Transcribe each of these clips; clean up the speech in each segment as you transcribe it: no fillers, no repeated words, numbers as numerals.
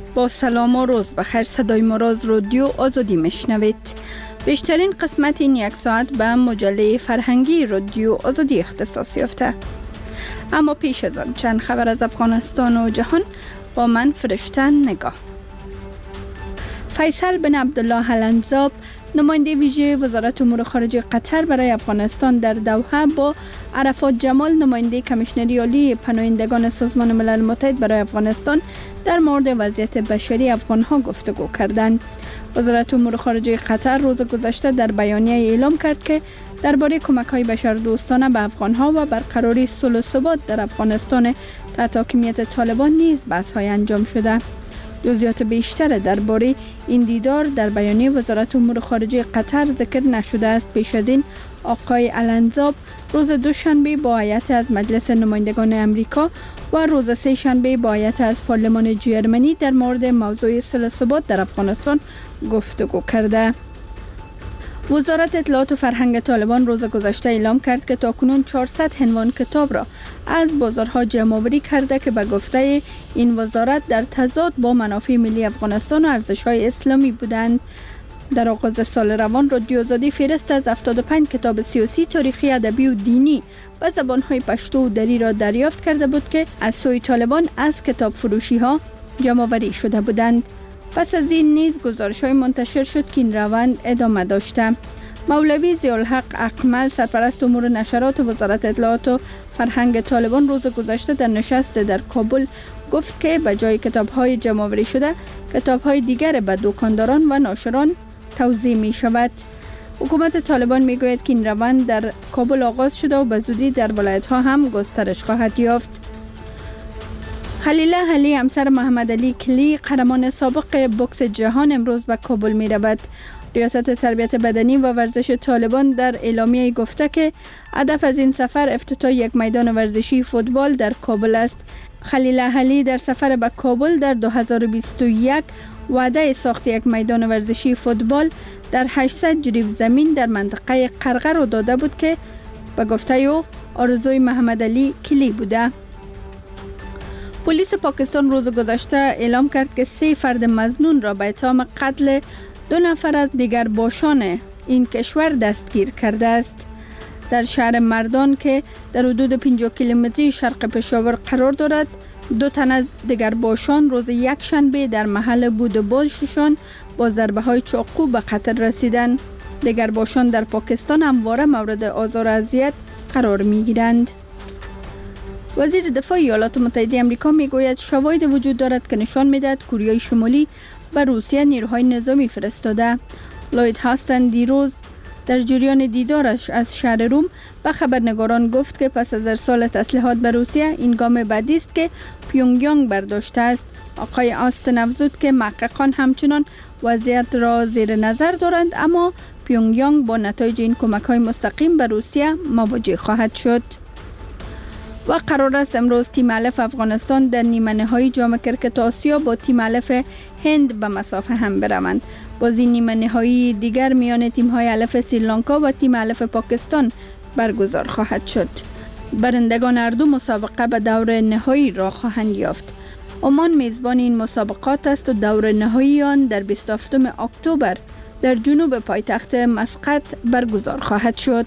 با سلام و روز بخیر. صدای مراز رادیو آزادی میشنوید. بیشترین قسمت این یک ساعت به مجله فرهنگی رادیو آزادی اختصاص یافته. اما پیش از آن چند خبر از افغانستان و جهان با من فرشته نگاه. فیصل بن عبدالله الانزاب، نماینده ویژه وزارت امور خارجه قطر برای افغانستان در دوحه، با عرفات جمال، نماینده کمیشنری عالی پناهندگان سازمان ملل متحد برای افغانستان، در مورد وضعیت بشری افغانها گفتگو کردند. وزارت امور خارجه قطر روز گذشته در بیانیه اعلام کرد که درباره کمک‌های بشردوستانه به افغانها و برقراری صلح و ثبات در افغانستان تحت حاکمیت طالبان نیز بحث‌های انجام شده. جزئیات بیشتر درباره این دیدار در بیانیه وزارت امور خارجه قطر ذکر نشده است. پیش از این آقای الانزاب روز دوشنبه با هیئت از مجلس نمایندگان امریکا و روز سه شنبه با هیئت از پارلمان جرمنی در مورد موضوع صلح و ثبات در افغانستان گفتگو کرده. وزارت اطلاعات و فرهنگ طالبان روز گذشته اعلام کرد که تاکنون 400 عنوان کتاب را از بازارها جمع‌آوری کرده که به گفته این وزارت در تضاد با منافع ملی افغانستان و ارزش‌های اسلامی بودند. در آغاز سال روان رادیو آزادی فهرست از 75 کتاب سیاسی، تاریخی، ادبی و دینی و زبان‌های پشتو و دری را دریافت کرده بود که از سوی طالبان از کتاب فروشی‌ها جمع‌آوری شده بودند. پس از این نیز گزارش‌های منتشر شد که این روند ادامه داشته. مولوی ضیاءالحق اکمل، سرپرست امور نشرات وزارت اطلاعات و فرهنگ طالبان، روز گذشته در نشست در کابل گفت که به جای کتاب‌های جمع‌آوری شده، کتاب‌های دیگر به دکانداران و ناشران توزیع می‌شود. حکومت طالبان می‌گوید که این روند در کابل آغاز شده و به زودی در ولایت‌ها هم گسترش خواهد یافت. خلیله علی، همسر محمد علی کلی، قهرمان سابق بوکس جهان، امروز به کابل می رود. ریاست تربیت بدنی و ورزش طالبان در اعلامیه گفته که هدف از این سفر افتتاح یک میدان ورزشی فوتبال در کابل است. خلیله علی در سفر به کابل در 2021 وعده ساخت یک میدان ورزشی فوتبال در 800 جریب زمین در منطقه قرقر را داده بود که به گفته او آرزوی محمد علی کلی بوده. پلیس پاکستان روز گذشته اعلام کرد که 3 فرد مظنون را به اتهام قتل 2 نفر از دیگر باشان این کشور دستگیر کرده است. در شهر مردان که در حدود 50 کیلومتری شرق پشاور قرار دارد، 2 تن از دیگر باشان روز یک شنبه در محل بود بازششان با ضربه‌های چاقو به قتل رسیدند. دیگر باشان در پاکستان همواره مورد آزار و اذیت قرار می‌گیرند. وزیر دفاع ایالات متحده آمریکا میگوید شواهد وجود دارد که نشان میدهد کره شمالی به روسیه نیروهای نظامی فرستاده. لوید هاستن دیروز در جریان دیدارش از شهر روم به خبرنگاران گفت که پس از ارسال تسلیحات به روسیه این گام بعدی است که پیونگیانگ برداشته است. آقای آستن افزود که محققان همچنان وضعیت را زیر نظر دارند، اما پیونگیانگ با نتایج این کمک‌های مستقیم به روسیه مواجه خواهد شد. و قرار است امروز تیم الف افغانستان در نیمه نهایی جام کرکت آسیا با تیم الف هند به مسافه هم بروند. بازی نیمه نهایی دیگر میان تیم های الف سریلانکا و تیم الف پاکستان برگزار خواهد شد. برندگان هر دو مسابقه به دور نهایی راه خواهند یافت. عمان میزبان این مسابقات است و دور نهایی آن در 27 اکتبر در جنوب پایتخت مسقط برگزار خواهد شد.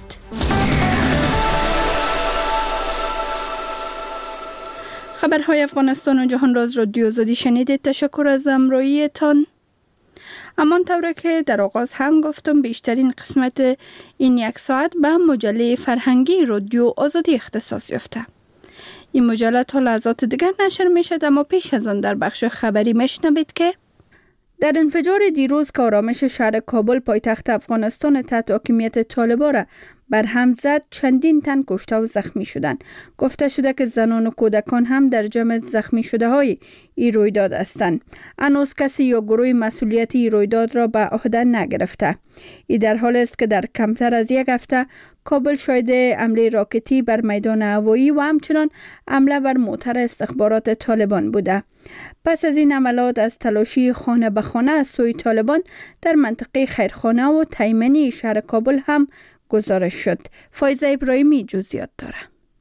خبرهای افغانستان و جهان را از رادیو آزادی شنیدید. تشکر از همراهیتان. همانطور که در آغاز هم گفتم، بیشترین قسمت این یک ساعت به مجله فرهنگی رادیو آزادی اختصاص یافته. این مجله تا لحظات دیگر نشر می شد، اما پیش از آن در بخش خبری میشنوید که در انفجار دیروز که آرامش شهر کابل پایتخت افغانستان تحت حاکمیت طالبان را برهم زد، چندین تن کشته و زخمی شدند. گفته شده که زنان و کودکان هم در جمع زخمی شده های این رویداد هستند. هنوز کسی یا گروه مسئولیت این رویداد را به عهده نگرفته. این در حال است که در کمتر از یک هفته کابل شاهد حمله راکتی بر میدان هوایی و همچنان حمله بر موتر استخبارات طالبان بوده. پس از این حملات از تلاشی خانه به خانه از سوی طالبان در منطقه خیرخانه و تیمنی شهر کابل هم گزارش شد. فایزه ابراهیمی جزئیات داره.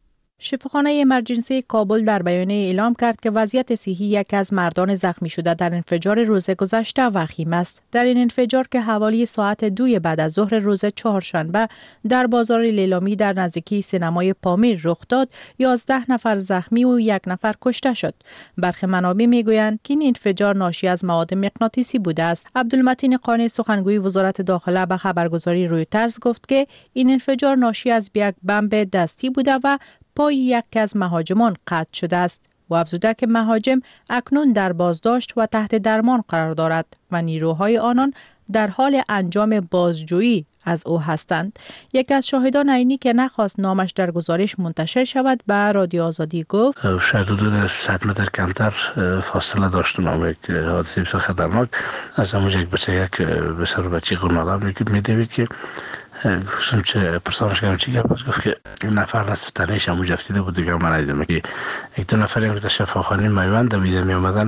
شفاخانه امرجنسی کابل در بیانیه اعلام کرد که وضعیت صحی یک از مردان زخمی شده در انفجار روز گذشته وخیم است. در این انفجار که حوالی ساعت 2 بعد از ظهر روز چهارشنبه در بازار لیلامی در نزدیکی سینمای پامیر رخ داد، 11 نفر زخمی و 1 نفر کشته شد. برخی منابع میگویند که این انفجار ناشی از مواد مغناطیسی بوده است. عبدالمتین قانی سخنگوی وزارت داخله به خبرگزاری رویترز گفت که این انفجار ناشی از یک بمب دستی بوده و پای یک از مهاجمان قطع شده است و افزوده که مهاجم اکنون در بازداشت و تحت درمان قرار دارد و نیروهای آنان در حال انجام بازجویی از او هستند. یک از شاهدان عینی که نخواست نامش در گزارش منتشر شود به رادیو آزادی گفت شاید حدود 100 متر کمتر فاصله داشتم. یک حادثه بسیار خطرناک از همونجا یک بچه قرمالم میدوید که گفتم چه پرسانش کردم چی گفت که این نفر نصف تنهش همونجا افتیده بود دیگه. من ندیدم که یک دو نفری هم که شفاخانه میوند دویده می آمدن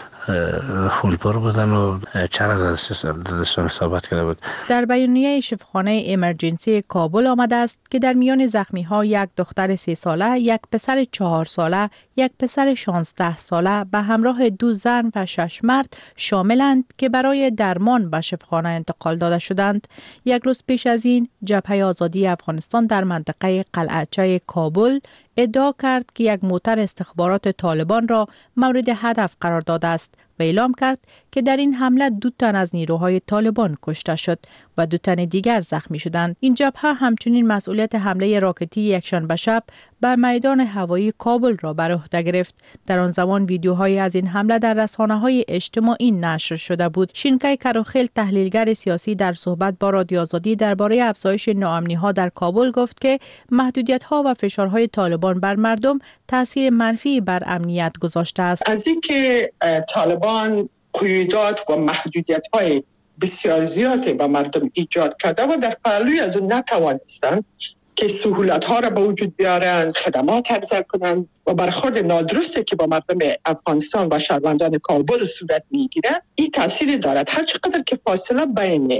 خونپر بودن و چند دستشان اصابت کرده بود. در بیانیه شفاخانه امرجنسی کابل آمده است که در میان زخمی ها یک دختر 3 ساله، یک پسر 4 ساله، یک پسر 16 ساله به همراه 2 زن و 6 مرد شاملند که برای درمان به شفاخانه انتقال داده شدند. یک روز پیش از این جبهه آزادی افغانستان در منطقه قلعه‌چه کابل ادعا کرد که یک موتر استخبارات طالبان را مورد هدف قرار داده است و اعلام کرد که در این حمله 2 تن از نیروهای طالبان کشته شد و 2 تن دیگر زخمی شدند. این جبهه همچنین مسئولیت حمله راکتی یکشنبه شب بر میدان هوایی کابل را بر عهده گرفت. در آن زمان ویدیوهایی از این حمله در رسانه‌های اجتماعی نشر شده بود. شینکای کروخیل تحلیلگر سیاسی در صحبت با رادیو آزادی درباره افزایش ناامنی‌ها در کابل گفت که محدودیت‌ها و فشارهای طالبان بر مردم تاثیر منفی بر امنیت گذاشته است. از اینکه طالبان قیودات و محدودیت‌های بسیار زیادی به مردم ایجاد کرده و در پهلوی از اون نتوانستند که سهولت‌ها را به وجود بیارن، خدمات عرضه کنند و برخورد نادرستی که با مردم افغانستان و شهروندان کابل صورت میگیره، این تأثیری دارد. هر چقدر که فاصله بین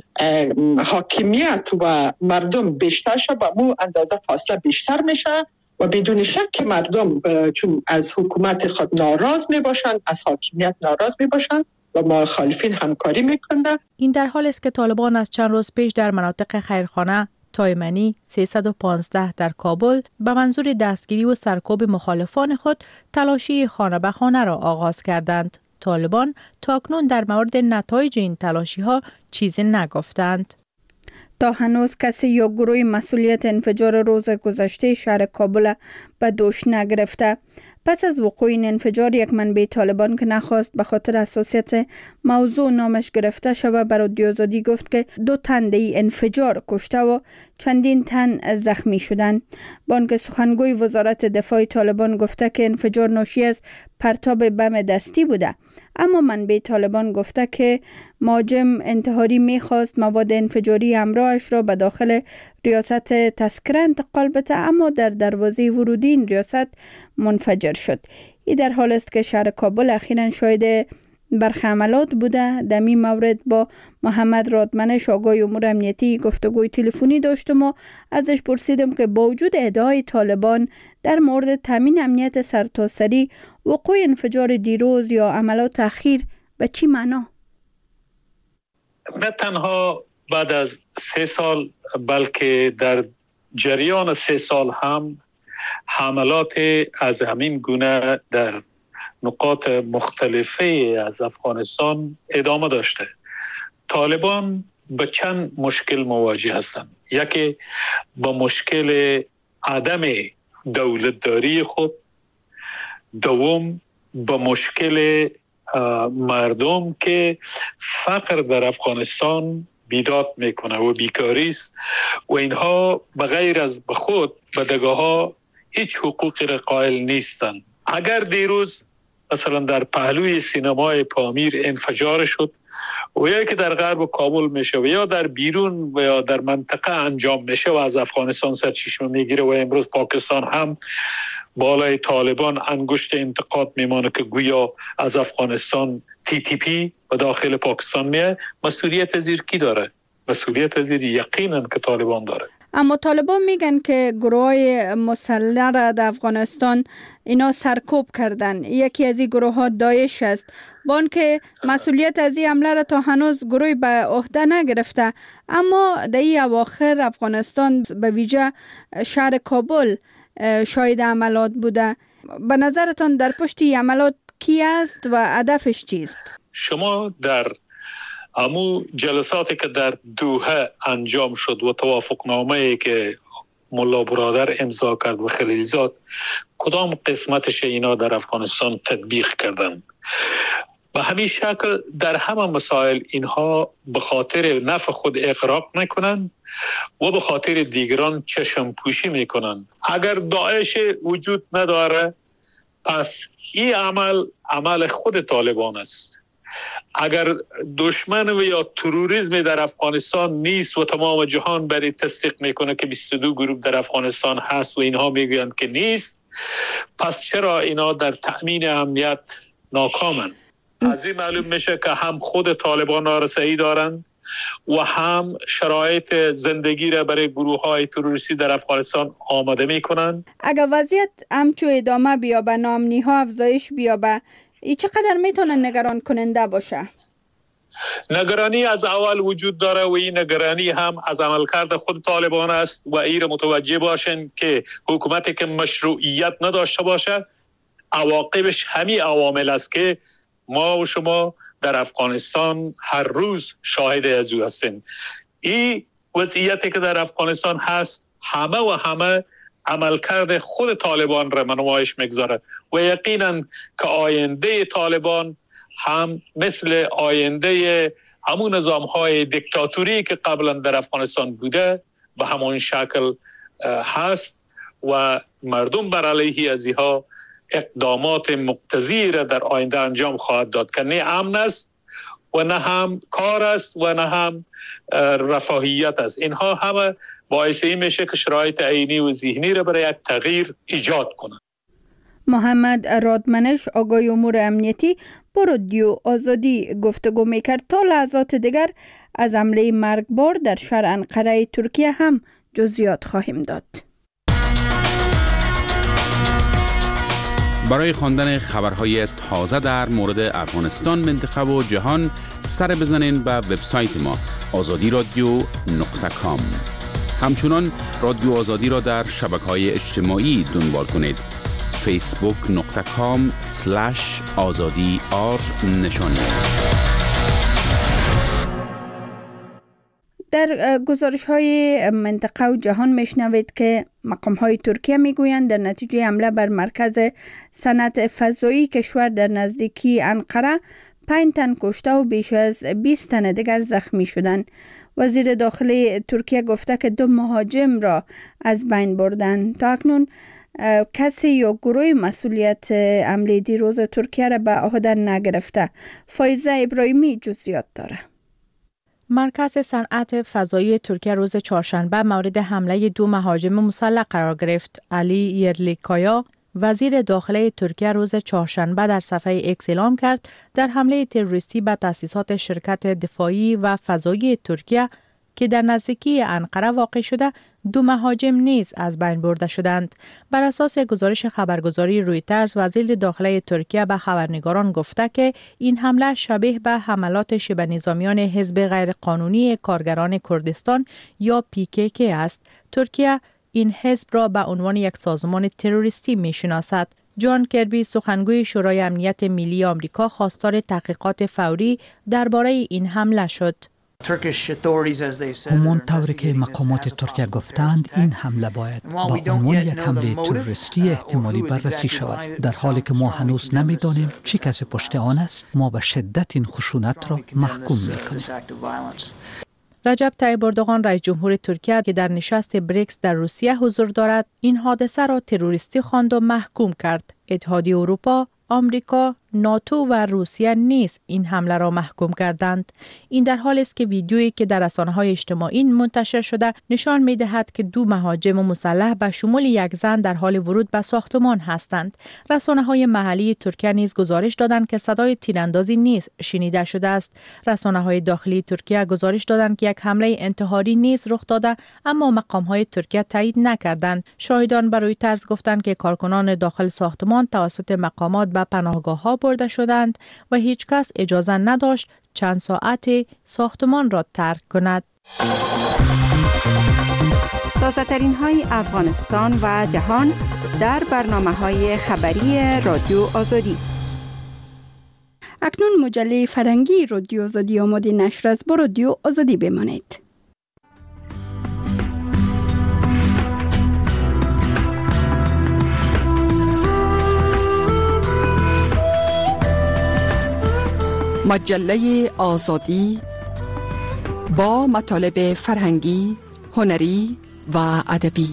حاکمیت و مردم بیشتر شد، با مو اندازه فاصله بیشتر میشه و بدون شک که مردم چون از حکومت خود ناراض میباشند، از حاکمیت ناراض میباشند و مخالفین همکاری میکنند. این در حال است که طالبان از چند روز پیش در مناطق خیرخانه تایمنی 315 در کابل به منظور دستگیری و سرکوب مخالفان خود تلاشی خانه به خانه را آغاز کردند. طالبان تاکنون در مورد نتایج این تلاشی ها چیزی نگفتند. تا هنوز کسی یا گروه مسئولیت انفجار روز گذشته شهر کابل به دوش نگرفته. پس از وقوع این انفجار، یک منبع طالبان که نخواست به خاطر حساسیت موضوع نامش گرفته شود بر رادیو آزادی گفت که 2 تن در انفجار کشته و چندین تن زخمی شدند. بانک سخنگوی وزارت دفاع طالبان گفته که انفجار ناشی از پرتاب بم دستی بوده، اما منبع طالبان گفته که مهاجم انتحاری میخواست مواد انفجاری همراهش را به داخل ریاست تذکره انتقال بده، اما در دروازه ورودی این ریاست منفجر شد. این در حال است که شهر کابل اخیراً شاهد برخی عملات بوده. در این مورد با محمد رادمنش آگاه امور امنیتی گفتگوی تلفنی داشتم و ازش پرسیدم که با وجود ادعای طالبان در مورد تامین امنیت سرتاسری، وقوع انفجار دیروز یا عملات اخیر به چی معنا؟ نه تنها بعد از 3 سال بلکه در جریان 3 سال هم حملات از همین گونه در نقاط مختلفه از افغانستان ادامه داشته. طالبان به چند مشکل مواجه هستند. یکی با مشکل عدم دولتداری خود، دوم با مشکل مردم که فقر در افغانستان بیداد میکنه و بیکاری است و اینها بغیر از به خود بدگاه ها هیچ حقوقی را قائل نیستند. اگر دیروز مثلا در پهلوی سینمای پامیر انفجار شد و یا که در غرب کابل میشه و یا در بیرون و یا در منطقه انجام میشه و از افغانستان سرچشمه میگیره و امروز پاکستان هم بالای طالبان انگشت انتقاد میمانه که گویا از افغانستان TTP و داخل پاکستان میه، مسئولیت زیر کی داره؟ مسئولیت زیر یقینا که طالبان داره. اما طالبان میگن که گروه مسلح را در افغانستان اینا سرکوب کردن. یکی از این گروه ها داعش است. بان که مسئولیت از این حمله را تا هنوز گروه به عهده نگرفته، اما در این اواخر افغانستان به ویژه شهر کابل شاهد عملات بوده. به نظرتان در پشت این عملات کی است و هدفش چیست؟ شما در امو جلساتی که در دوحه انجام شد و توافقنامه‌ای که ملا برادر امضا کرد و خلیلزاد، کدام قسمتش اینا در افغانستان تطبیق کردن؟ به همین شکل در همه مسائل اینها به خاطر نفع خود اغراق میکنن و به خاطر دیگران چشم پوشی میکنن. اگر داعش وجود نداره، پس این عمل خود طالبان است. اگر دشمن و یا تروریسم در افغانستان نیست و تمام جهان برای تصدیق میکنه که 22 گروه در افغانستان هست و اینها میگویند که نیست، پس چرا اینا در تأمین امنیت ناکامند؟ از این معلوم میشه که هم خود طالبان نارسایی دارند و هم شرایط زندگی را برای گروه های تروریستی در افغانستان آماده میکنند. اگر وضعیت همچو ادامه بیابه، ناامنی ها افزایش بیابه، ای چقدر میتونه نگران کننده باشه؟ نگرانی از اول وجود داره و این نگرانی هم از عملکرد خود طالبان است و این متوجه باشن که حکومتی که مشروعیت نداشته باشه عواقبش همین عوامل است که ما و شما در افغانستان هر روز شاهد از او هستیم. این وضعیتی که در افغانستان هست همه عملکرد خود طالبان را نمایش میگذاره و یقینا که آینده طالبان هم مثل آینده همون نظام‌های دیکتاتوری که قبلا در افغانستان بوده به همون شکل هست و مردم بر علیه از اینها اقدامات مقتضی را در آینده انجام خواهد داد که نه امن است و نه هم کار است و نه هم رفاهیت است. اینها همه باعث این میشه که شرایط عینی و ذهنی را برای یک تغییر ایجاد کنند. محمد رادمنش، آگاه امور امنیتی، با رادیو آزادی گفتگو میکرد. تا لحظات دیگر از حمله مرگبار در شهر انقره ترکیه هم جزئیات خواهیم داد. برای خواندن خبرهای تازه در مورد افغانستان، منطقه و جهان سر بزنین به وبسایت ما azadiradio.com. همچنان رادیو آزادی را در شبکه‌های اجتماعی دنبال کنید. facebook.com/azadi_r در گزارش‌های منطقه و جهان میشنوید که مقام‌های ترکیه میگویند در نتیجه حمله بر مرکز صنعت فضایی کشور در نزدیکی انقره 5 تن کشته و بیش از 20 تن دیگر زخمی شدند. وزیر داخلی ترکیه گفته که 2 مهاجم را از بین بردند. تا اکنون کسی یا گروه مسئولیت حمله دیروز ترکیه را به عهده نگرفته. فایزه ابراهیمی جزئیات داره. مرکز صنعت فضایی ترکیه روز چهارشنبه مورد حمله 2 مهاجم مسلح قرار گرفت. علی یرلیکایا، وزیر داخلی ترکیه، روز چهارشنبه در صفحه ایکس اعلام کرد در حمله تروریستی به تأسیسات شرکت دفاعی و فضایی ترکیه که در نزدیکی انقره واقع شده 2 مهاجم نیز از بین برده شدند. بر اساس گزارش خبرگزاری رویترز، وزیر داخلی ترکیه به خبرنگاران گفته که این حمله شبیه به حملات شبه نظامیان حزب غیرقانونی کارگران کردستان یا PKK است. ترکیه این حزب را به عنوان یک سازمان تروریستی می‌شناسد. جان کربی، سخنگوی شورای امنیت ملی آمریکا، خواستار تحقیقات فوری درباره این حمله شد. همان طوری که مقامات ترکیه گفتند، این حمله باید با عنوان یک حمله تروریستی احتمالی بررسی شود. در حالی که ما هنوز نمیدانیم چه کسی پشت آن است، ما به شدت این خشونت را محکوم میکنیم. رجب طیب اردوغان، رئیس جمهور ترکیه که در نشست بریکس در روسیه حضور دارد، این حادثه را تروریستی خواند و محکوم کرد. اتحادیه اروپا، آمریکا، ناتو و روسیه نیز این حمله را محکوم کردند. این در حالی است که ویدیویی که در رسانه‌های اجتماعی منتشر شده نشان می‌دهد که دو مهاجم مسلح به شمول یک زن در حال ورود به ساختمان هستند. رسانه‌های محلی ترکیه نیز گزارش دادند که صدای تیراندازی نیز شنیده شده است. رسانه‌های داخلی ترکیه گزارش دادند که یک حمله انتحاری نیز رخ داده، اما مقام‌های ترکیه تایید نکردند. شاهدان برای طرز گفتند که کارکنان داخل ساختمان توسط مقامات به پناهگاه‌ها برده شدند و هیچ کس اجازه نداشت چند ساعت ساختمان را ترک کند. تازه ترین های افغانستان و جهان در برنامه‌های خبری رادیو آزادی. اکنون مجله فرهنگی رادیو آزادی آماده نشر است. با رادیو آزادی بمانید. مجله آزادی با مطالب فرهنگی، هنری و ادبی.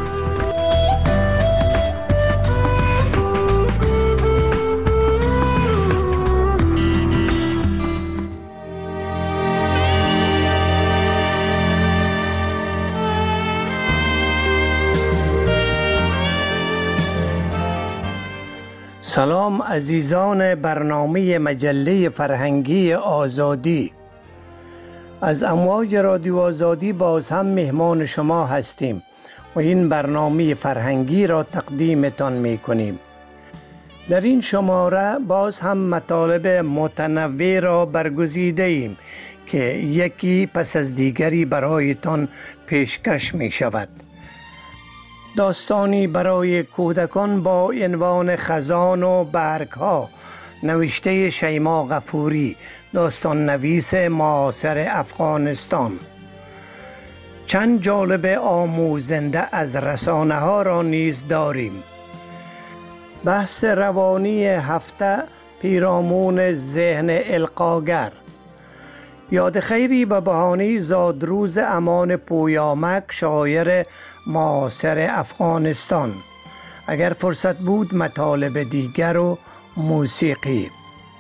سلام عزیزان برنامه مجله فرهنگی آزادی. از امواج رادیو آزادی باز هم مهمان شما هستیم و این برنامه فرهنگی را تقدیمتان می کنیم. در این شماره باز هم مطالب متنوع را برگزیده ایم که یکی پس از دیگری برایتان پیشکش می شود. داستانی برای کودکان با عنوان خزان و برگ‌ها نوشته شیما غفوری، داستان نویس معاصر افغانستان. چند جالب آموزنده از رسانه ها را نیز داریم. بحث روانی هفته پیرامون ذهن القاگر. یاد خیری به بهانه زادروز امان پویامک، شاعر معاصر افغانستان. اگر فرصت بود مطالب دیگر و موسیقی.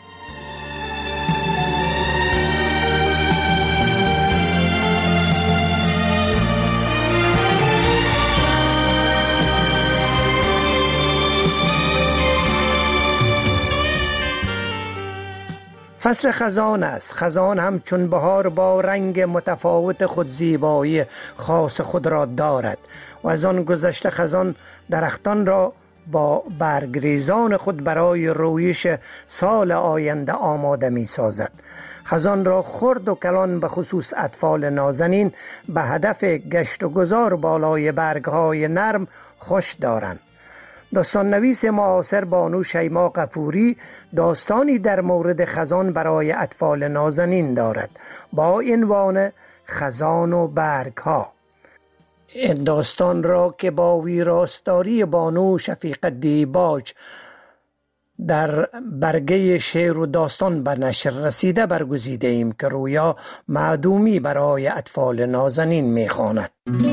فصل خزان است. خزان هم چون بهار با رنگ متفاوت خود زیبایی خاص خود را دارد و از آن گذشته خزان درختان را با برگریزان خود برای رویش سال آینده آماده می سازد. خزان را خرد و کلان به خصوص اطفال نازنین به هدف گشت و گذار بالای برگهای نرم خوش دارند. داستان نویس معاصر بانو شیما غفوری داستانی در مورد خزان برای اطفال نازنین دارد با عنوان خزان و برگ‌ها. این داستان را که با ویراستاری بانو شفیق دیباج در برگه شعر و داستان به نشر رسیده برگزیده ایم که رویا معدومی برای اطفال نازنین می‌خواند.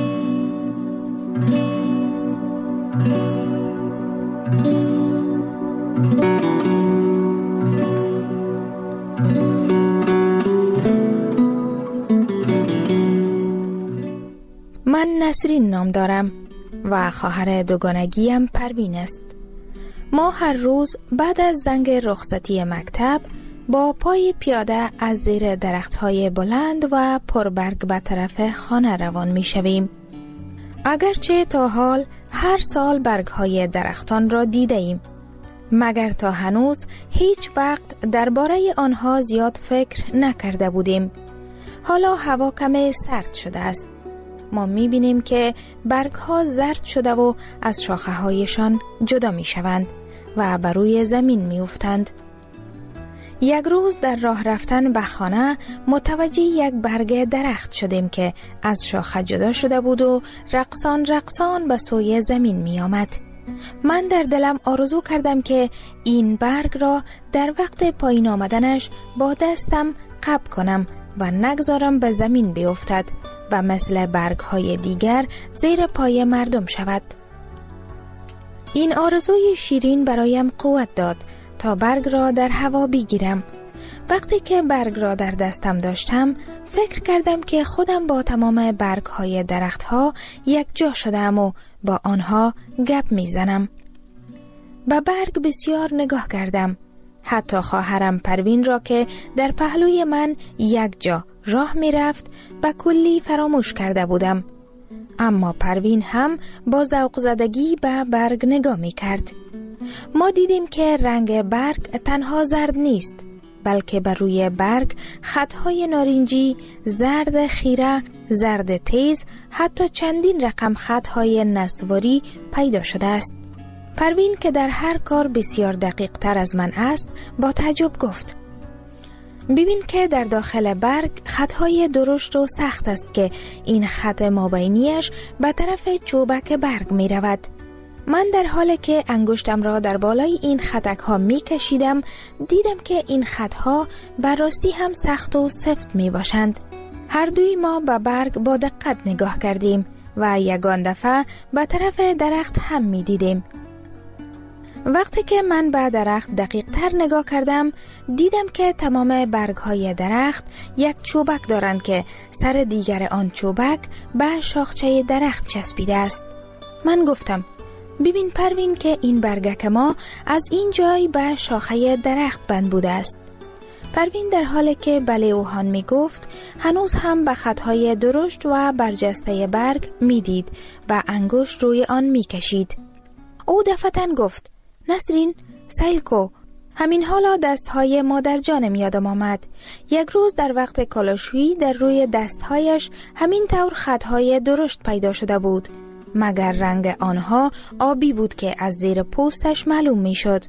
من نسرین نام دارم و خواهر دوگانگیم پروین است. ما هر روز بعد از زنگ رخصتی مکتب با پای پیاده از زیر درخت‌های بلند و پربرگ به طرف خانه روان می‌شویم. اگرچه تا حال هر سال برگ‌های درختان را دیده‌ایم، مگر تا هنوز هیچ وقت درباره آنها زیاد فکر نکرده بودیم. حالا هوا کمی سرد شده است. ما می‌بینیم که برگ‌ها زرد شده و از شاخه‌هایشان جدا می‌شوند و بر روی زمین می‌افتند. یک روز در راه رفتن به خانه متوجه یک برگ درخت شدیم که از شاخه جدا شده بود و رقصان به سوی زمین می‌آمد. من در دلم آرزو کردم که این برگ را در وقت پایین آمدنش با دستم قبض کنم و نگذارم به زمین بیفتد و مثل برگ‌های دیگر زیر پای مردم شود. این آرزوی شیرین برایم قوت داد تا برگ را در هوا بگیرم. وقتی که برگ را در دستم داشتم فکر کردم که خودم با تمام برگ های درخت ها یک جا شدم و با آنها گپ می زنم. به برگ بسیار نگاه کردم. حتی خواهرم پروین را که در پهلوی من یک جا راه می رفت به کلی فراموش کرده بودم. اما پروین هم با ذوق زدگی به برگ نگاه می کرد. ما دیدیم که رنگ برگ تنها زرد نیست، بلکه بر روی برگ خطهای نارنجی، زرد خیره، زرد تیز، حتی چندین رقم خطهای نسواری پیدا شده است. پروین که در هر کار بسیار دقیق تر از من است با تعجب گفت: ببین که در داخل برگ خطهای درشت و سخت است که این خط مابینیش به طرف چوبک برگ می رود. من در حالی که انگشتم را در بالای این خطک ها می کشیدم دیدم که این خطها بر راستی هم سخت و سفت می باشند. هر دوی ما به برگ با دقت نگاه کردیم و یگان دفعه به طرف درخت هم می دیدیم. وقتی که من به درخت دقیق تر نگاه کردم دیدم که تمام برگ های درخت یک چوبک دارند که سر دیگر آن چوبک به شاخچه درخت چسبیده است. من گفتم: ببین پروین که این برگک ما از این جای به شاخه درخت بند بوده است. پروین در حالی که بله و هان می گفت هنوز هم به خطهای درشت و برجسته برگ می دید و انگشت روی آن می کشید. او دفعتاً گفت: نسرین، سیل کو. همین حالا دستهای مادر جانم یادم آمد. یک روز در وقت کالاشویی در روی دستهایش همین طور خطهای درشت پیدا شده بود، مگر رنگ آنها آبی بود که از زیر پوستش معلوم می شد.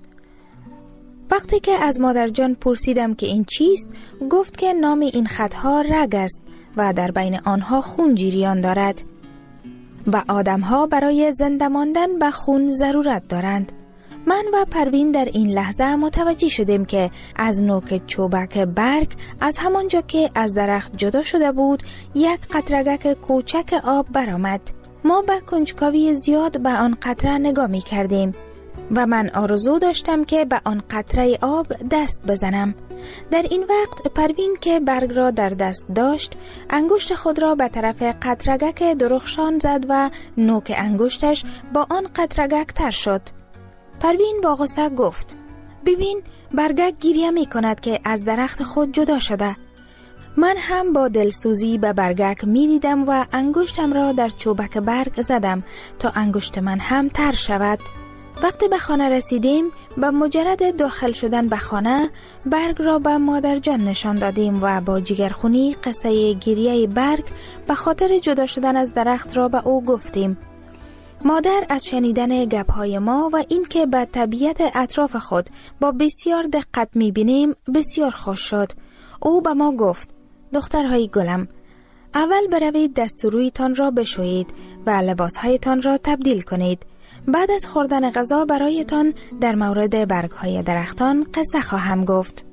وقتی که از مادر جان پرسیدم که این چیست، گفت که نام این خطها رگ است و در بین آنها خون جریان دارد و آدمها برای زنده ماندن به خون ضرورت دارند. من و پروین در این لحظه متوجه شدیم که از نوک چوبک برگ از همانجا که از درخت جدا شده بود یک قطرگک کوچک آب برآمد. ما به کنجکاوی زیاد به آن قطره نگاه می کردیم و من آرزو داشتم که به آن قطره آب دست بزنم. در این وقت پروین که برگ را در دست داشت انگشت خود را به طرف قطرگک درخشان زد و نوک انگشتش با آن قطرگک تر شد. پروین با غصه گفت: ببین برگک گریه می کند که از درخت خود جدا شده. من هم با دلسوزی به برگک می دیدم و انگشتم را در چوبک برگ زدم تا انگشت من هم تر شود. وقتی به خانه رسیدیم به مجرد داخل شدن به خانه برگ را به مادر جان نشان دادیم و با جگرخونی قصه گریه برگ به خاطر جدا شدن از درخت را به او گفتیم. مادر از شنیدن گپ‌های ما و اینکه به طبیعت اطراف خود با بسیار دقت می‌بینیم بسیار خوش شد. او به ما گفت: دخترهای گلم، اول بروید دستورویتان را بشویید و لباسهایتان را تبدیل کنید. بعد از خوردن غذا برایتان در مورد برگ‌های درختان قصه خواهم گفت.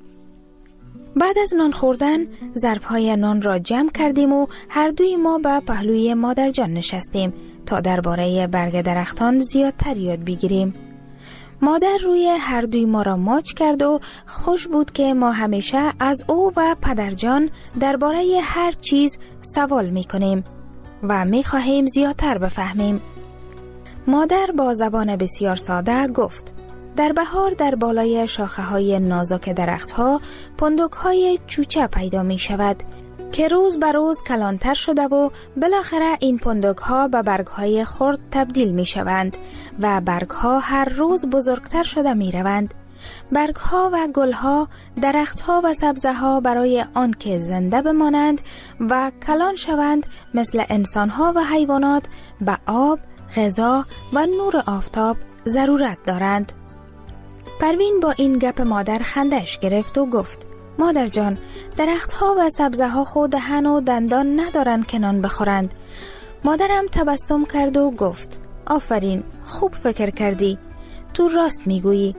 بعد از نان خوردن ظرف‌های نان را جمع کردیم و هر دوی ما به پهلوی مادر جان نشستیم تا درباره برگ درختان زیادتر یاد بگیریم. مادر روی هر دوی ما را ماچ کرد و خوش بود که ما همیشه از او و پدرجان درباره هر چیز سوال می کنیم و می خواهیم زیادتر بفهمیم. مادر با زبان بسیار ساده گفت: در بهار در بالای شاخه های نازک درخت ها پندک های چوچه پیدا می شود که روز به روز کلانتر شده و بالاخره این پندک ها به برگ های خرد تبدیل می شوند و برگ ها هر روز بزرگتر شده می روند. برگ ها و گل ها، درخت ها و سبزه ها برای آن که زنده بمانند و کلان شوند مثل انسان ها و حیوانات به آب، غذا و نور آفتاب ضرورت دارند. پروین با این گپ مادر خندش گرفت و گفت: مادر جان، درختها و سبزه ها خود دهن و دندان ندارند که نان بخورند. مادرم تبسم کرد و گفت: آفرین، خوب فکر کردی، تو راست میگویی.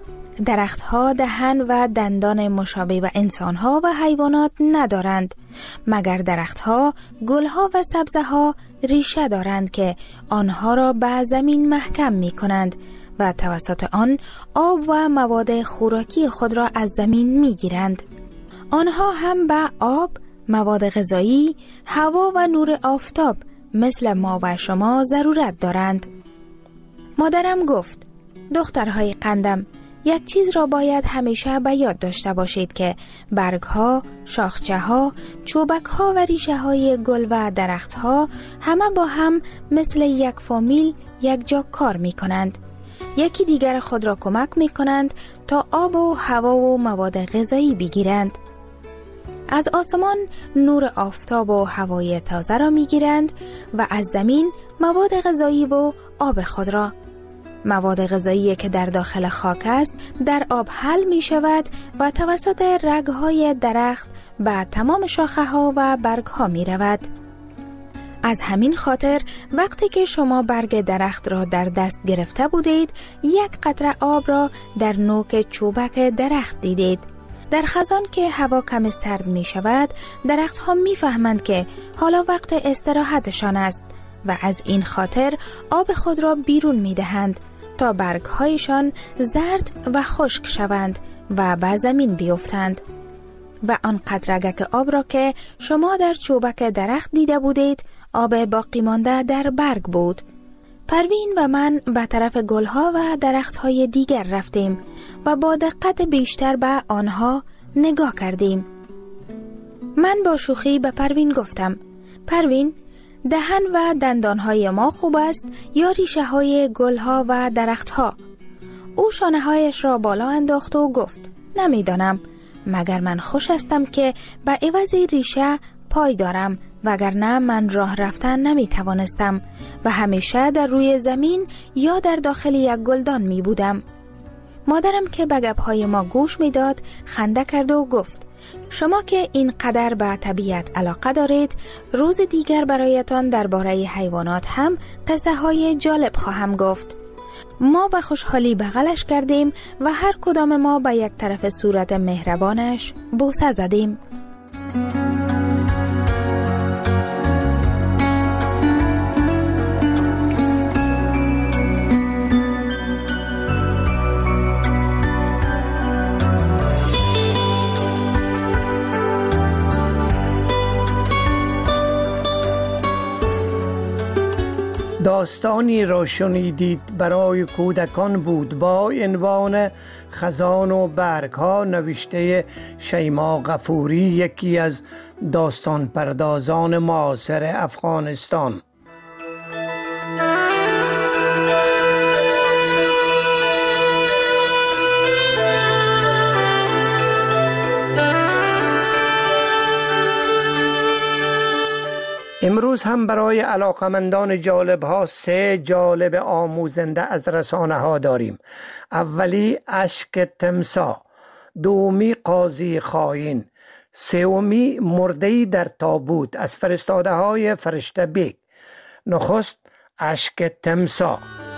درختها دهن و دندان مشابه و انسانها و حیوانات ندارند، مگر درختها، گلها و سبزه ها ریشه دارند که آنها را به زمین محکم می کنند و توسط آن آب و مواد خوراکی خود را از زمین می گیرند. آنها هم به آب، مواد غذایی، هوا و نور آفتاب مثل ما و شما ضرورت دارند. مادرم گفت: دخترهای قندم، یک چیز را باید همیشه به یاد داشته باشید که برگها، شاخچه‌ها، چوبک‌ها و ریشه‌های گل و درخت‌ها همه با هم مثل یک فامیل یک جا کار می‌کنند. یکی دیگر خود را کمک می‌کنند تا آب و هوا و مواد غذایی بگیرند. از آسمان نور آفتاب و هوای تازه را می‌گیرند و از زمین مواد غذایی و آب خود را. مواد غذایی که در داخل خاک است در آب حل می شود و توسط رگ‌های درخت به تمام شاخه‌ها و برگ‌ها می رود. از همین خاطر وقتی که شما برگ درخت را در دست گرفته بودید، یک قطره آب را در نوک چوبک درخت دیدید. در خزان که هوا کم سرد می شود، درخت‌ها می فهمند که حالا وقت استراحتشان است و از این خاطر آب خود را بیرون می دهند تا برگ‌هایشان زرد و خشک شوند و به زمین بیفتند. و آن قطره‌ک آب را که شما در چوبک درخت دیده بودید، آب باقی مانده در برگ بود. پروین و من به طرف گلها و درخت‌های دیگر رفتیم و با دقت بیشتر به آنها نگاه کردیم. من با شوخی به پروین گفتم: پروین، دهن و دندانهای ما خوب است یا ریشه های گلها و درختها؟ او شانه هایش را بالا انداخت و گفت: نمیدانم، مگر من خوش هستم که به عوض ریشه پای دارم، وگرنه من راه رفتن نمی توانستم و همیشه در روی زمین یا در داخل یک گلدان می بودم. مادرم که به گپ‌های ما گوش می داد خنده کرد و گفت: شما که اینقدر به طبیعت علاقه دارید، روز دیگر برایتان درباره حیوانات هم قصه های جالب خواهم گفت. ما به خوشحالی بغلش کردیم و هر کدام ما به یک طرف صورت مهربانش بوسه زدیم. داستانی را شنیدید برای کودکان بود با عنوان خزان و برگ‌ها، نوشته شیما غفوری، یکی از داستان پردازان معاصر افغانستان. امروز هم برای علاقمندان جالب ها 3 جالب آموزنده از رسانه ها داریم. اولی اشک تمساح، دومی قاضی خائن، سومی مرده‌ای در تابوت از فرستاده های فرشته بیگ. نخست اشک تمساح.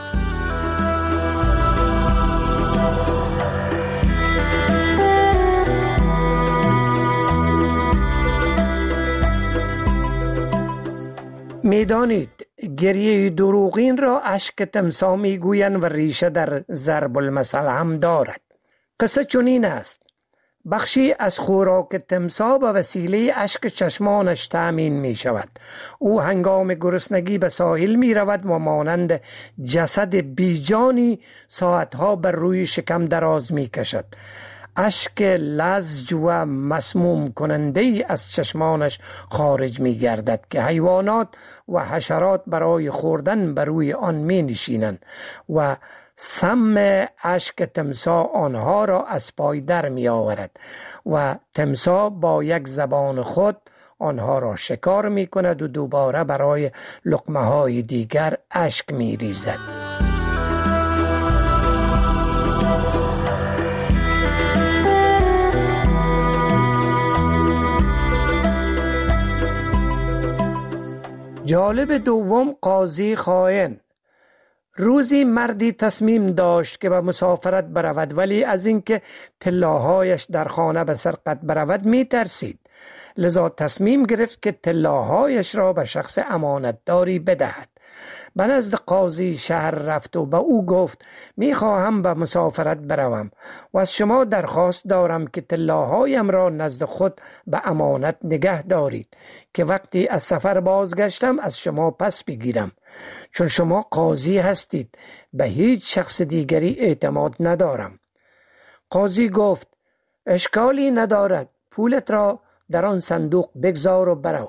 میدانید گریه دروغین را اشک تمساح میگویند و ریشه در ضرب المثل هم دارد. قصه چنین است: بخشی از خوراک تمساح به وسیله اشک چشمانش تامین می شود. او هنگام گرسنگی به ساحل می رود و مانند جسد بیجانی ساعتها بر روی شکم دراز می کشد. اشک لزج و مسموم کننده ای از چشمانش خارج می گردد که حیوانات و حشرات برای خوردن بر روی آن می نشینند و سم اشک تمساح آنها را از پای در می آورد و تمساح با یک زبان خود آنها را شکار می کند و دوباره برای لقمه های دیگر اشک می ریزد. جالب دوم قاضی خائن. روزی مردی تصمیم داشت که به مسافرت برود، ولی از اینکه طلاهایش در خانه به سرقت برود می ترسید. لذا تصمیم گرفت که طلاهایش را به شخص امانتداری بدهد. به نزد قاضی شهر رفت و به او گفت میخواهم به مسافرت بروم و از شما درخواست دارم که طلاهایم را نزد خود به امانت نگه دارید که وقتی از سفر بازگشتم از شما پس بگیرم، چون شما قاضی هستید، به هیچ شخص دیگری اعتماد ندارم. قاضی گفت اشکالی ندارد، پولت را در آن صندوق بگذار و برو.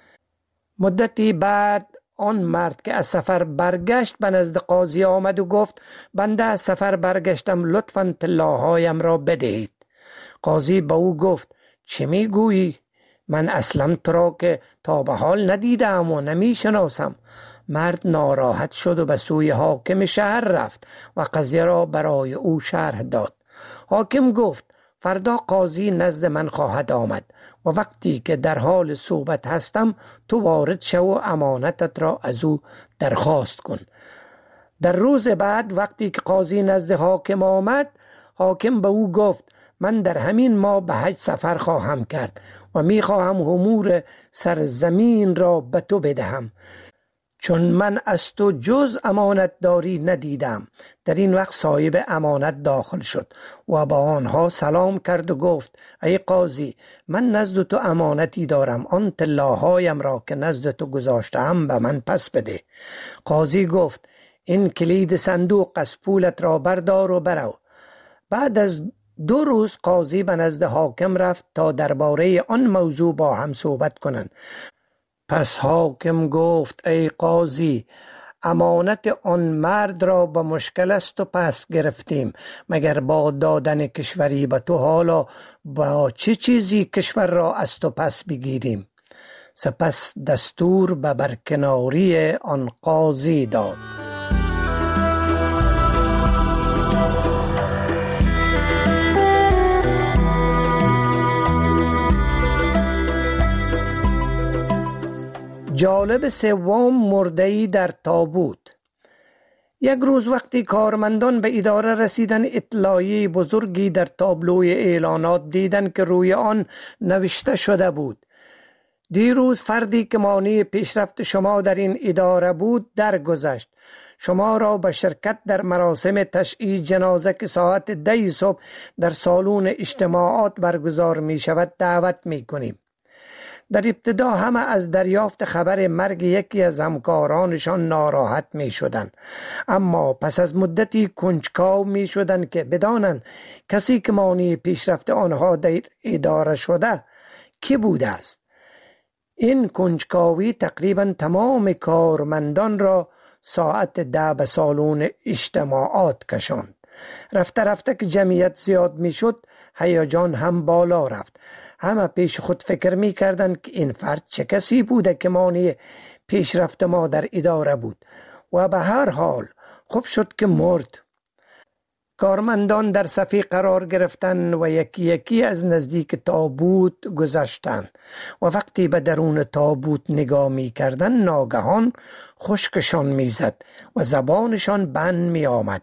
مدتی بعد آن مرد که از سفر برگشت به نزد قاضی آمد و گفت بنده از سفر برگشتم، لطفاً طلاهایم را بدهید. قاضی به او گفت چه میگویی؟ من اصلا تو را که تا به حال ندیدم و نمیشناسم. مرد ناراحت شد و به سوی حاکم شهر رفت و قضیه را برای او شرح داد. حاکم گفت فردا قاضی نزد من خواهد آمد و وقتی که در حال صحبت هستم تو وارد شو و امانتت را از او درخواست کن. در روز بعد وقتی که قاضی نزد حاکم آمد، حاکم به او گفت من در همین ماه به حج سفر خواهم کرد و می خواهم امور سرزمین را به تو بدهم، چون من از تو جز امانت داری ندیدم. در این وقت صاحب امانت داخل شد و با آنها سلام کرد و گفت ای قاضی، من نزد تو امانتی دارم، آن طلاهایم را که نزد تو گذاشتم به من پس بده. قاضی گفت این کلید صندوق از پولت را بردار و برو. بعد از 2 روز قاضی به نزد حاکم رفت تا درباره آن موضوع با هم صحبت کنند. پس حاکم گفت ای قاضی، امانت آن مرد را به مشکل است و پس گرفتیم، مگر با دادن کشوری به تو حالا با چه چیزی کشور را از تو پس بگیریم؟ سپس دستور به برکناری آن قاضی داد. جالب سوم، مرده‌ای در تابوت. یک روز وقتی کارمندان به اداره رسیدن، اطلاعیه بزرگی در تابلوی اعلانات دیدند که روی آن نوشته شده بود دیروز فردی که مانع پیشرفت شما در این اداره بود درگذشت. شما را به شرکت در مراسم تشییع جنازه که ساعت 10 صبح در سالن اجتماعات برگزار می شود دعوت می کنیم. در ابتدا همه از دریافت خبر مرگ یکی از همکارانشان ناراحت می شدند، اما پس از مدتی کنجکاو می شدند که بدانند کسی که مانع پیشرفت آنها در اداره شده کی بوده است. این کنجکاوی تقریبا تمام کارمندان را ساعت 10 به سالن اجتماعات کشاند. رفته رفته که جمعیت زیاد می شد، هیجان هم بالا رفت. همه پیش خود فکر می کردند که این فرد چه کسی بوده که مانع پیشرفت ما در اداره بود و به هر حال خوب شد که مرد. کارمندان در صفی قرار گرفتند و یکی یکی از نزدیک تابوت گذشتند و وقتی به درون تابوت نگاه می کردند ناگهان خشکشان می زد و زبانشان بند می آمد.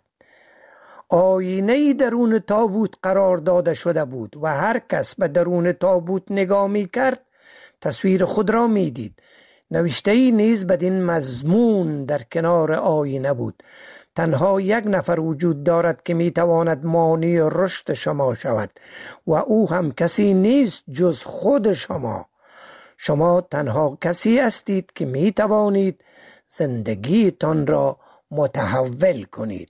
آینه درون تابوت قرار داده شده بود و هر کس به درون تابوت نگاه می کرد تصویر خود را می دید. نوشته‌ای نیز بدین مضمون در کنار آینه بود: تنها یک نفر وجود دارد که می تواند مانع رشد شما شود و او هم کسی نیست جز خود شما. شما تنها کسی هستید که می توانید زندگیتان را متحول کنید.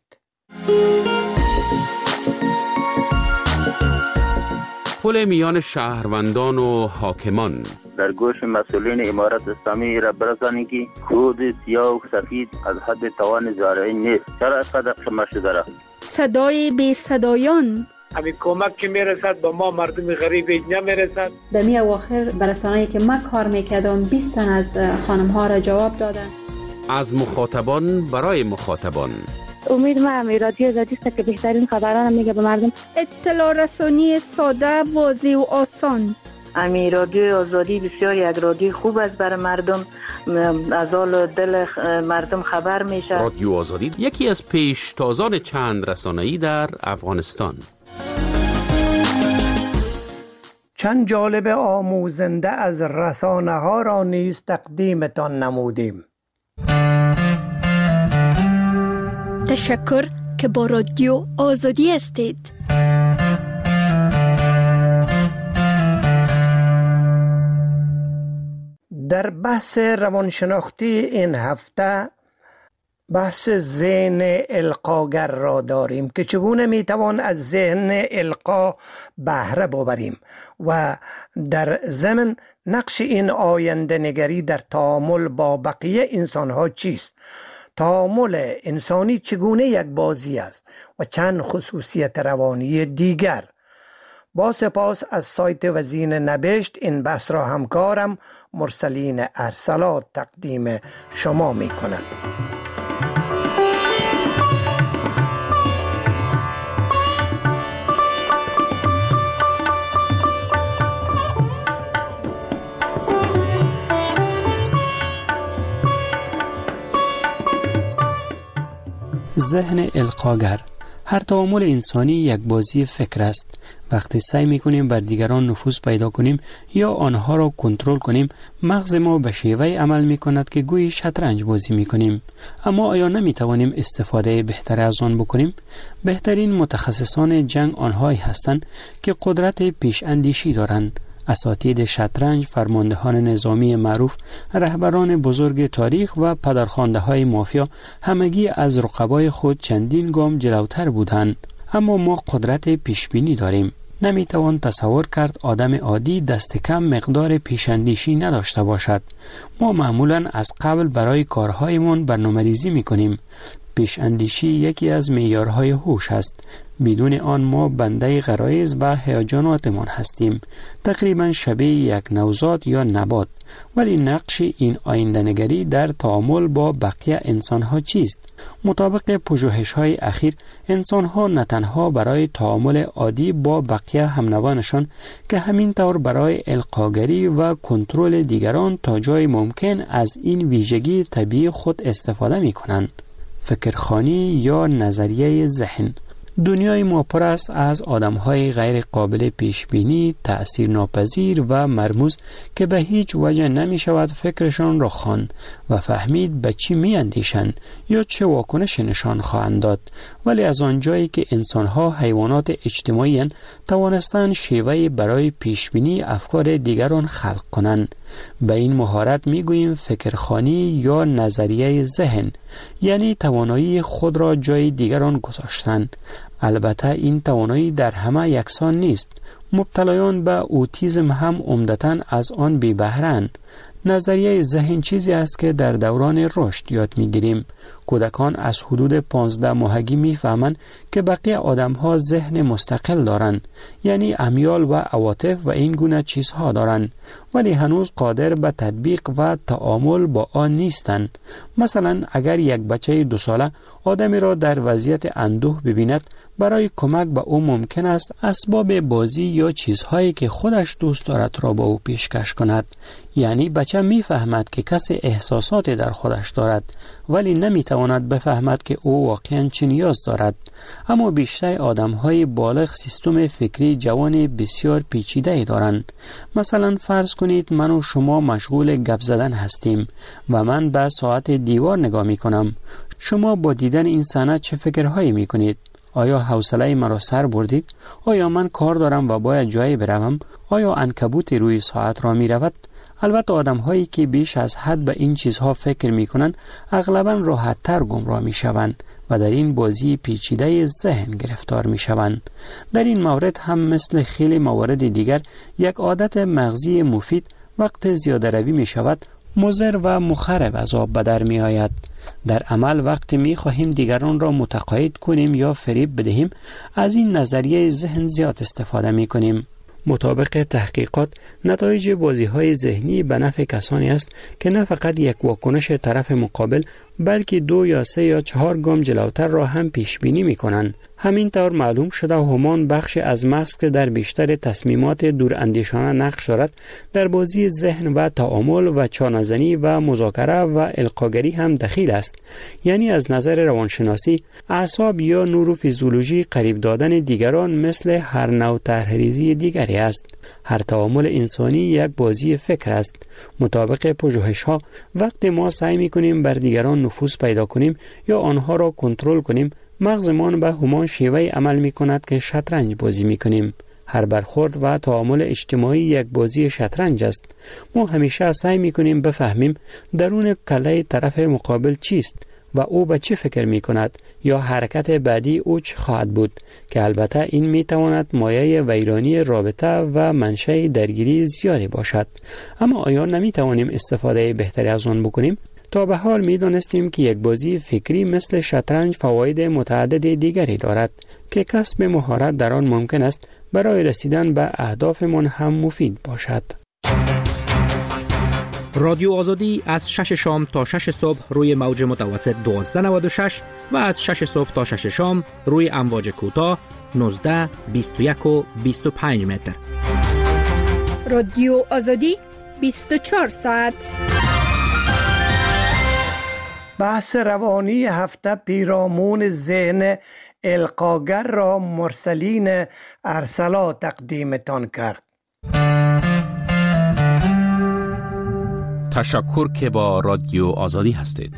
پل میان شهروندان و حاکمان. در گوش مسئولین امارت اسلامی را برسانید که خود سیاه و سفید از حد توان زارعی نیست. چرا اینقدر خمار شده را؟ صدای بی صدایان. همین کمک که میرسد با ما مردم غریب نمیرسد. در می اواخر برسانه‌ای که من کار میکردم 20 تن از خانم ها را جواب دادن. از مخاطبان برای مخاطبان. امید من رادیو آزادی است که بهترین خبران میگه به مردم. اطلاع رسانی ساده، واضح و آسان. امی رادیو آزادی بسیار یک رادیو خوب است برای مردم، از حال دل مردم خبر میشه. رادیو آزادی یکی از پیشتازان چند رسانه‌ای در افغانستان. چند جالب آموزنده از رسانه ها را نیز تقدیمتان نمودیم. تشکر که با رادیو آزادی هستید. در بحث روانشناختی این هفته بحث ذهن القاگر را داریم که چگونه میتوان از ذهن القا بهره ببریم و در ضمن نقش این آینده نگری در تعامل با بقیه انسان ها چیست؟ تعامل انسانی چگونه یک بازی است و چند خصوصیت روانی دیگر. با سپاس از سایت وزین نبشت این بحث را همکارم مرسلین ارسلات تقدیم شما می کنند. ذهن القاگر. هر تعامل انسانی یک بازی فکر است. وقتی سعی می‌کنیم بر دیگران نفوذ پیدا کنیم یا آنها را کنترل کنیم، مغز ما به شیوه عمل می‌کند که گویی شطرنج بازی می‌کنیم. اما آیا نمی‌توانیم استفاده بهتر از آن بکنیم؟ بهترین متخصصان جنگ آنهایی هستند که قدرت پیش اندیشی دارند. اساتید شطرنج، فرماندهان نظامی معروف، رهبران بزرگ تاریخ و پدرخوانده‌های مافیا همگی از رقبای خود چندین گام جلوتر بودند. اما ما قدرت پیشبینی داریم. نمیتوان تصور کرد آدم عادی دست کم مقدار پیش‌اندیشی نداشته باشد. ما معمولاً از قبل برای کارهایمان برنامه‌ریزی می‌کنیم. پیش‌اندیشی یکی از معیارهای هوش است. بدون آن ما بنده غرایز و هیجاناتمان هستیم، تقریبا شبیه یک نوزاد یا نبات. ولی نقش این آینده‌نگری در تعامل با بقیه انسان‌ها چیست؟ مطابق پژوهش‌های اخیر، انسان‌ها نه تنها برای تعامل عادی با بقیه همنوانشان که همین طور برای القاگری و کنترل دیگران تا جای ممکن از این ویژگی طبیعی خود استفاده می‌کنند. فکرخوانی یا نظریه ذهن. دنیای ما پر است از آدم‌های غیر قابل پیشبینی، تأثیر ناپذیر و مرموز که به هیچ وجه نمی شود فکرشان را خواند و فهمید به چی می اندیشند یا چه واکنش نشان خواهند داد. ولی از آنجایی که انسان‌ها حیوانات اجتماعی اند، توانستند شیوهی برای پیشبینی افکار دیگران خلق کنند. به این مهارت می گوییم فکرخوانی یا نظریه ذهن، یعنی توانایی خود را جای دیگران گذاشتن. البته این توانایی در همه یکسان نیست. مبتلایان به اوتیسم هم عمدتاً از آن بی بهره‌اند. نظریه ذهن چیزی است که در دوران رشد یاد می‌گیریم. کودکان از حدود 15 ماهگی می‌فهمند که بقیه آدم‌ها ذهن مستقل دارند، یعنی امیال و عواطف و این گونه چیزها دارند، ولی هنوز قادر به تطبیق و تعامل با آن نیستند. مثلا اگر یک بچه 2 ساله آدمی را در وضعیت اندوه ببیند، برای کمک به او ممکن است اسباب بازی یا چیزهایی که خودش دوست دارد را با او پیشکش کند. یعنی بچه می‌فهمد که کسی احساساتی در خودش دارد، ولی نمی‌تواند بفهمد که او واقعاً چه نیاز دارد. اما بیشتر آدم‌های بالغ سیستم فکری جوان بسیار پیچیده‌ای دارند. مثلا فرض کنید من و شما مشغول گپ زدن هستیم و من به ساعت دیوار نگاه می‌کنم. شما با دیدن این صحنه چه فکرهایی می‌کنید؟ آیا حوصله مرا سر بردید؟ آیا من کار دارم و باید جایی بروم؟ آیا عنکبوت روی ساعت را می رود؟ البته آدم هایی که بیش از حد به این چیزها فکر می کنند اغلباً راحت تر گمراه می شوند و در این بازی پیچیده ذهن گرفتار می شوند. در این مورد هم مثل خیلی موارد دیگر یک عادت مغزی مفید وقت زیاده روی می شود مضر و مخرب از آب به در می آید. در عمل وقتی می خواهیم دیگران را متقاعد کنیم یا فریب بدهیم، از این نظریه ذهن زیاد استفاده می کنیم. مطابق تحقیقات، نتایج بازی‌های ذهنی به نفع کسانی است که نه فقط یک واکنش طرف مقابل، بلکه 2 یا 3 یا 4 گام جلوتر را هم پیش بینی می‌کنند. همینطور معلوم شده هومان بخش از مغز که در بیشتر تصمیمات دوراندیشانه نقش دارد در بازی ذهن و تعامل و چانه‌زنی و مذاکره و القاگری هم دخیل است. یعنی از نظر روانشناسی اعصاب یا نوروفیزیولوژی قریب دادن دیگران مثل هر نوع طرح‌ریزی دیگری است. هر تعامل انسانی یک بازی فکر است. مطابق پژوهش‌ها وقتی ما سعی می‌کنیم بر دیگران نفوذ پیدا کنیم یا آنها را کنترل کنیم، مغزمان به همان شیوه عمل می‌کند که شطرنج بازی می‌کنیم. هر برخورد و تعامل اجتماعی یک بازی شطرنج است. ما همیشه سعی می‌کنیم بفهمیم درون کله طرف مقابل چیست و او به چه فکر می کند یا حرکت بعدی او چه خواهد بود، که البته این می تواند مایه ویرانی رابطه و منشأ درگیری زیادی باشد. اما آیا نمی توانیم استفاده بهتری از آن بکنیم؟ تا به حال می دانستیم که یک بازی فکری مثل شطرنج فواید متعدد دیگری دارد که کسب مهارت در آن ممکن است برای رسیدن به اهدافمان هم مفید باشد. رادیو آزادی از 6 شام تا 6 صبح روی موج متوسط 1296 و از 6 صبح تا 6 شام روی امواج کوتاه 19، 21 و 25 متر. رادیو آزادی 24 ساعت. بحث روانی هفته پیرامون ذهن القاگر را مرسلین ارسلا تقدیمتان کرد. تشکر که با رادیو آزادی هستید.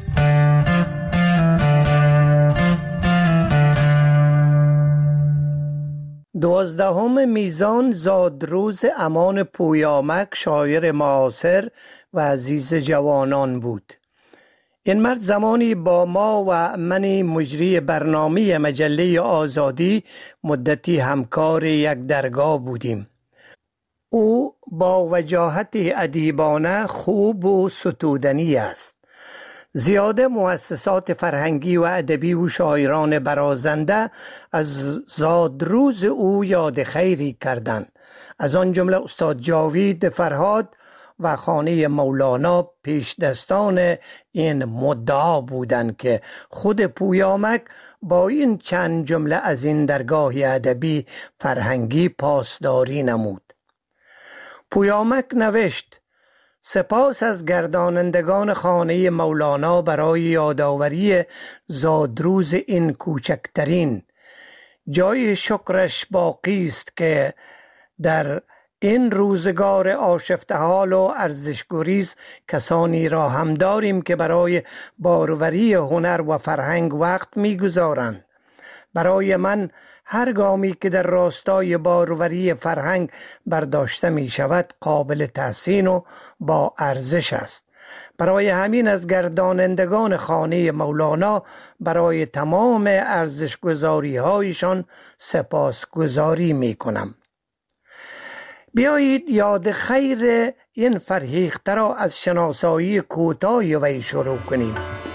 دوازدهم میزان زادروز امان پویامک شاعر معاصر و عزیز جوانان بود. این مرد زمانی با ما و من مجری برنامه مجله آزادی مدتی همکار یک درگاه بودیم. او با وجاهت ادیبانه خوب و ستودنی است. زیاده مؤسسات فرهنگی و ادبی و شاعران برازنده از زادروز او یاد خیری کردند. از آن جمله استاد جاوید فرهاد و خانه مولانا پیش دستان این مدعا بودند که خود پویامک با این چند جمله از این درگاه ادبی فرهنگی پاسداری نمود. پویامک نوشت: سپاس از گردانندگان خانه مولانا برای یادآوری زادروز این کوچکترین. جای شکرش باقی است که در این روزگار آشفته حال و ارزش‌گریز کسانی را هم داریم که برای باروری هنر و فرهنگ وقت می‌گذارند. برای من هر گامی که در راستای باروری فرهنگ برداشته می شود قابل تحسین و با ارزش است. برای همین از گردانندگان خانه مولانا برای تمام ارزش‌گذاری هایشان سپاسگزاری می کنم. بیایید یاد خیر این فرهیخته را از شناسایی کوتاه وی شروع کنیم.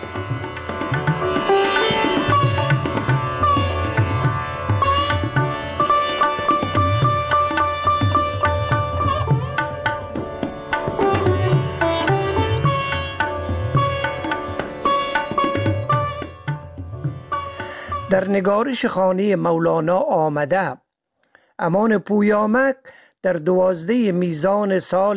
در نگارش خانه مولانا آمده: امان پویامک در 12 میزان سال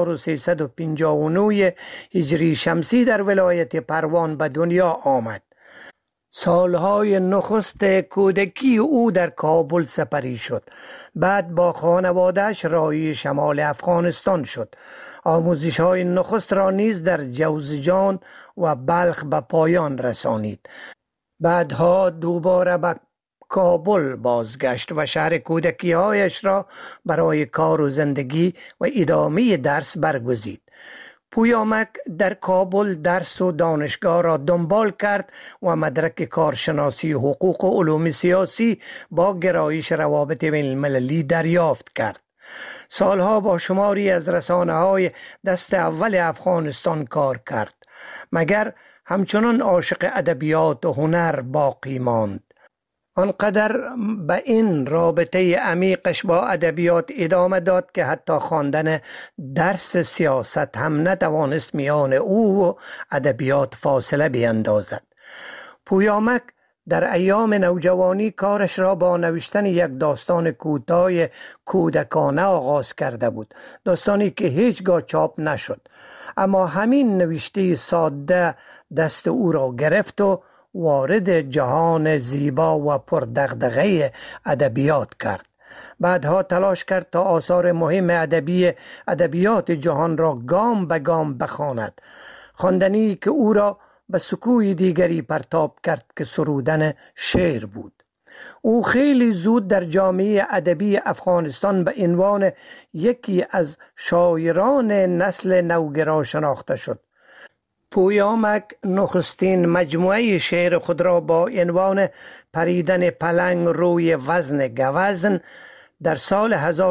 1359 هجری شمسی در ولایت پروان به دنیا آمد. سالهای نخست کودکی او در کابل سپری شد. بعد با خانواده‌اش راهی شمال افغانستان شد. آموزش‌های نخست را نیز در جوزجان و بلخ به پایان رسانید. بعدها دوباره به کابل بازگشت و شهر کودکی‌هایش را برای کار و زندگی و ادامه درس برگزید. پویامک در کابل درس و دانشگاه را دنبال کرد و مدرک کارشناسی حقوق و علوم سیاسی با گرایش روابط بین المللی دریافت کرد. سالها با شماری از رسانه‌های دست اول افغانستان کار کرد، مگر همچنان عاشق ادبیات و هنر باقی ماند. آنقدر به این رابطه عمیقش با ادبیات ادامه داد که حتی خواندن درس سیاست هم نتوانست میان او و ادبیات فاصله بیندازد. پویامک در ایام نوجوانی کارش را با نوشتن یک داستان کوتاه کودکانه آغاز کرده بود، داستانی که هیچگاه چاپ نشد، اما همین نوشته ساده دست او را گرفت و وارد جهان زیبا و پردغدغه ادبیات کرد. بعدها تلاش کرد تا آثار مهم ادبیات جهان را گام به گام بخواند، خواندنی که او را به سکوی دیگری پرتاب کرد که سرودن شعر بود. او خیلی زود در جامعه ادبی افغانستان به عنوان یکی از شاعران نسل نوگرا شناخته شد. پویامک نخستین مجموعه شعر خود را با عنوان پریدن پلنگ روی وزن گوزن در سال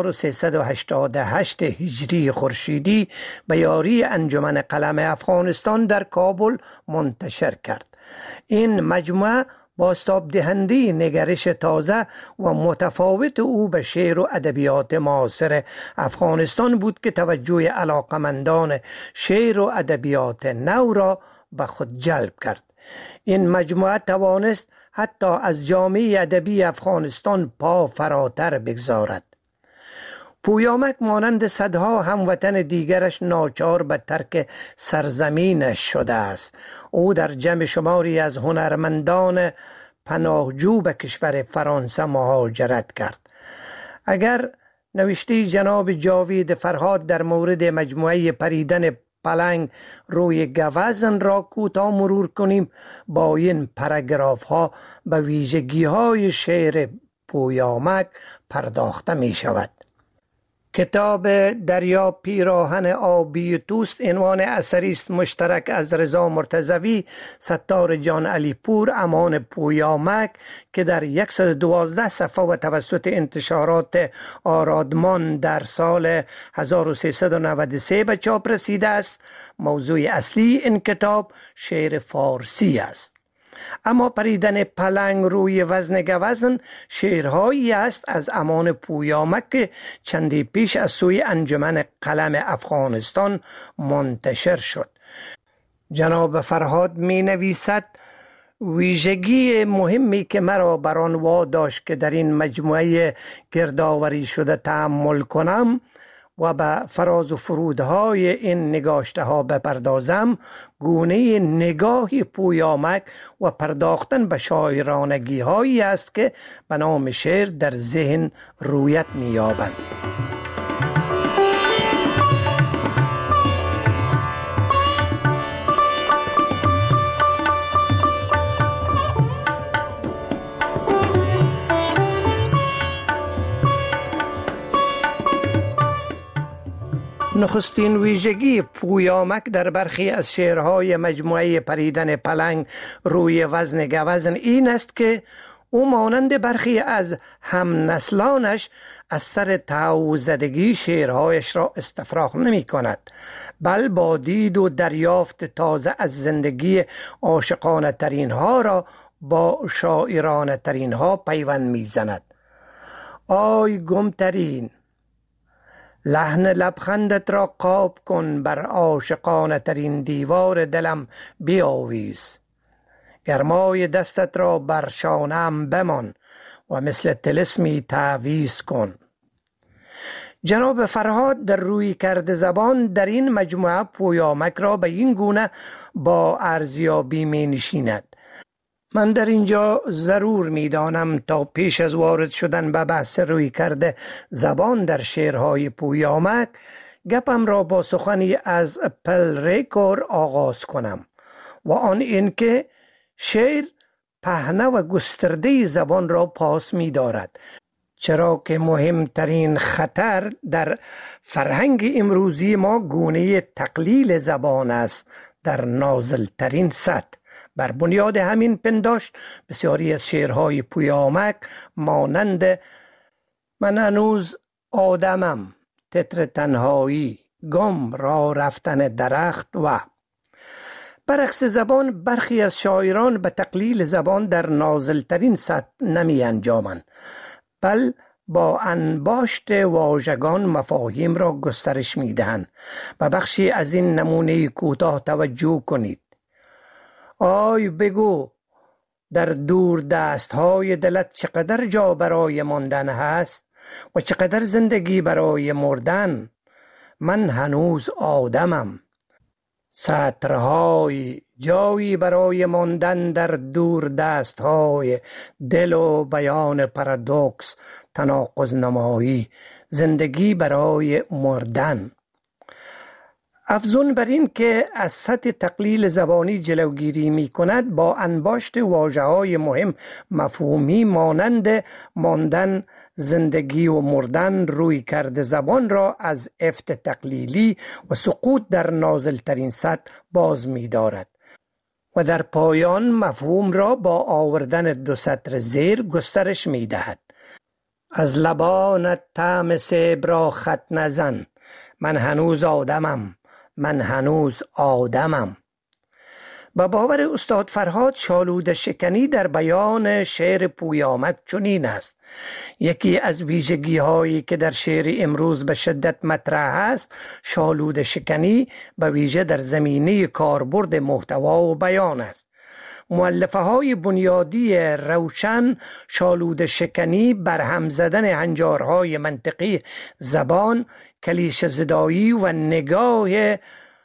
1388 هجری خورشیدی به یاری انجمن قلم افغانستان در کابل منتشر کرد. این مجموعه بازتاب دهنده نگرش تازه و متفاوت او به شعر و ادبیات معاصر افغانستان بود که توجه علاقمندان شعر و ادبیات نو را به خود جلب کرد. این مجموعه توانست حتی از جامعه ادبی افغانستان پا فراتر بگذارد. پویامک مانند صدها هموطن دیگرش ناچار به ترک سرزمینش شده است. او در جمع شماری از هنرمندان پناهجو به کشور فرانسه مهاجرت کرد. اگر نوشته جناب جاوید فرهاد در مورد مجموعه پریدن پلنگ روی گوزن را کوتاه مرور کنیم، با این پاراگراف ها به ویژگی های شعر پویامک پرداخته می شود. کتاب دریا پیراهن آبی توست عنوان اثری است مشترک از رضا مرتضوی، ستار جان علی پور، امان پویامک که در 112 صفحه و توسط انتشارات آرادمان در سال 1393 به چاپ رسیده است. موضوع اصلی این کتاب شعر فارسی است. اما پریدن پلنگ روی وزن گوزن شعرهایی است از امان پویامک که چندی پیش از سوی انجمن قلم افغانستان منتشر شد. جناب فرهاد می نویسد: ویژگی مهمی که مرا بر آن واداشت که در این مجموعه گردآوری شده تأمل کنم و به فراز و فرودهای این نگاشته ها بپردازم، گونه نگاه پویامک و پرداختن به شاعرانگی هایی است که به نام شعر در ذهن رویت می‌یابند. نخستین ویژگی پویامک در برخی از شعرهای مجموعه پریدن پلنگ روی وزن گوزن این است که او مانند برخی از هم نسلانش از سر تعوزدگی شعرهایش را استفراغ نمی کند، بل با دید و دریافت تازه از زندگی عاشقانه ترین ها را با شاعرانه ترین ها پیوند می زند. آی گمترین، لحن لبخندت را قاب کن، بر عاشقانه ترین دیوار دلم بیاویز. گرمای دستت را بر شانه‌ام بمان و مثل طلسمی تعویض کن. جناب فرهاد در روی کرد زبان در این مجموعه پویامک را به این گونه با ارزیابی می نشیند: من در اینجا ضرور می-دانم تا پیش از وارد شدن به بحث روی کرده زبان در شعرهای پویامک گپم را با سخنی از پل ریکور آغاز کنم و آن این که شعر پهنه و گسترده زبان را پاس می دارد، چرا که مهمترین خطر در فرهنگ امروزی ما گونه تقلیل زبان است در نازلترین سطح. بر بنیاد همین پنداشت بسیاری از شعرهای پویامک مانند من هنوز آدمم، تتر تنهایی، گم را رفتن درخت و برعکس زبان برخی از شاعران به تقلیل زبان در نازلترین سطح نمی انجامند، بل با انباشت واژگان مفاهیم را گسترش می دهند. به بخشی از این نمونه کوتاه توجه کنید: آی بگو در دور دست های دلت چقدر جا برای ماندن هست و چقدر زندگی برای مردن. من هنوز آدمم. سطرهای جایی برای ماندن در دور دست های دل و بیان پارادوکس، تناقض نمایی، زندگی برای مردن. افزون بر این که از سطح تقلیل زبانی جلوگیری می کند، با انباشت واژه‌های مهم مفهومی مانند ماندن، زندگی و مردن روی کرده زبان را از افت تقلیلی و سقوط در نازلترین سطح باز می دارد و در پایان مفهوم را با آوردن 2 سطر زیر گسترش می دهد. از لبانت طعم سیب را خط نزن، من هنوز آدمم، من هنوز آدمم. به باور استاد فرهاد، شالوده شکنی در بیان شعر پویامک چنین است: یکی از ویژگی هایی که در شعر امروز به شدت مطرح است، شالوده شکنی به ویژه در زمینه کاربرد محتوا و بیان است. مؤلفه های بنیادی روشن شالوده شکنی، برهم زدن هنجارهای منطقی زبان، کلیشه زدایی و نگاه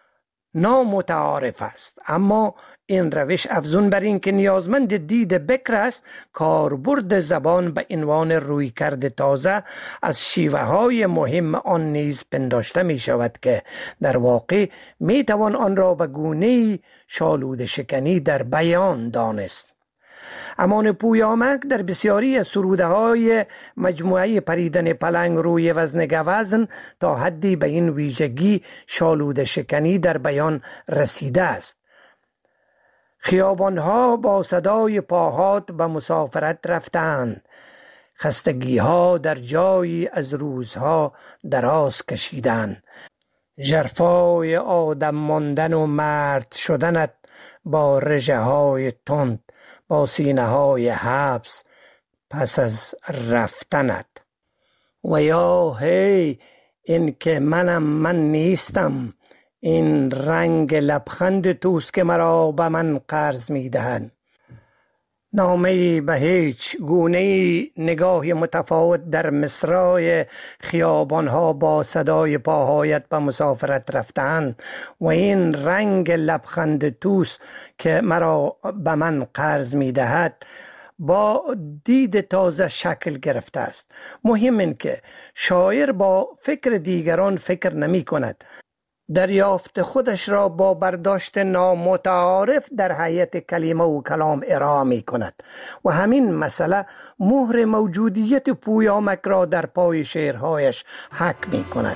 نامتعارف است. اما این روش افزون بر این که نیازمند دید بکر است، کاربرد زبان به عنوان رویکرد تازه از شیوه های مهم آن نیز پنداشته می شود که در واقع می توان آن را به گونه‌ای شالوده شکنی در بیان دانست. امان پویامک در بسیاری از سروده های مجموعه پریدن پلنگ روی وزن گوزن تا حدی به این ویژگی شالوده شکنی در بیان رسیده است. خیابانها با صدای پاهات به مسافرت رفتند، خستگیها در جایی از روزها دراز کشیدند. ژرفای آدم ماندن و مرد شدنت با رژه های تند، با سینه های حبس پس از رفتنت. و یا هی این که من نیستم، این رنگ لبخند توست که مرا به من قرض می دهند. نامه‌ای به هیچ، گونه‌ای نگاه متفاوت در مصرع خیابانها با صدای پاهایت به مسافرت رفتند و این رنگ لبخند توست که مرا به من قرض می دهد با دید تازه شکل گرفته است. مهم این که شاعر با فکر دیگران فکر نمی کند، دریافت خودش را با برداشت نامتعارف در حیات کلمه و کلام ارائه می کند و همین مسئله مهر موجودیت پویامک را در پای شعرهایش حک می کند.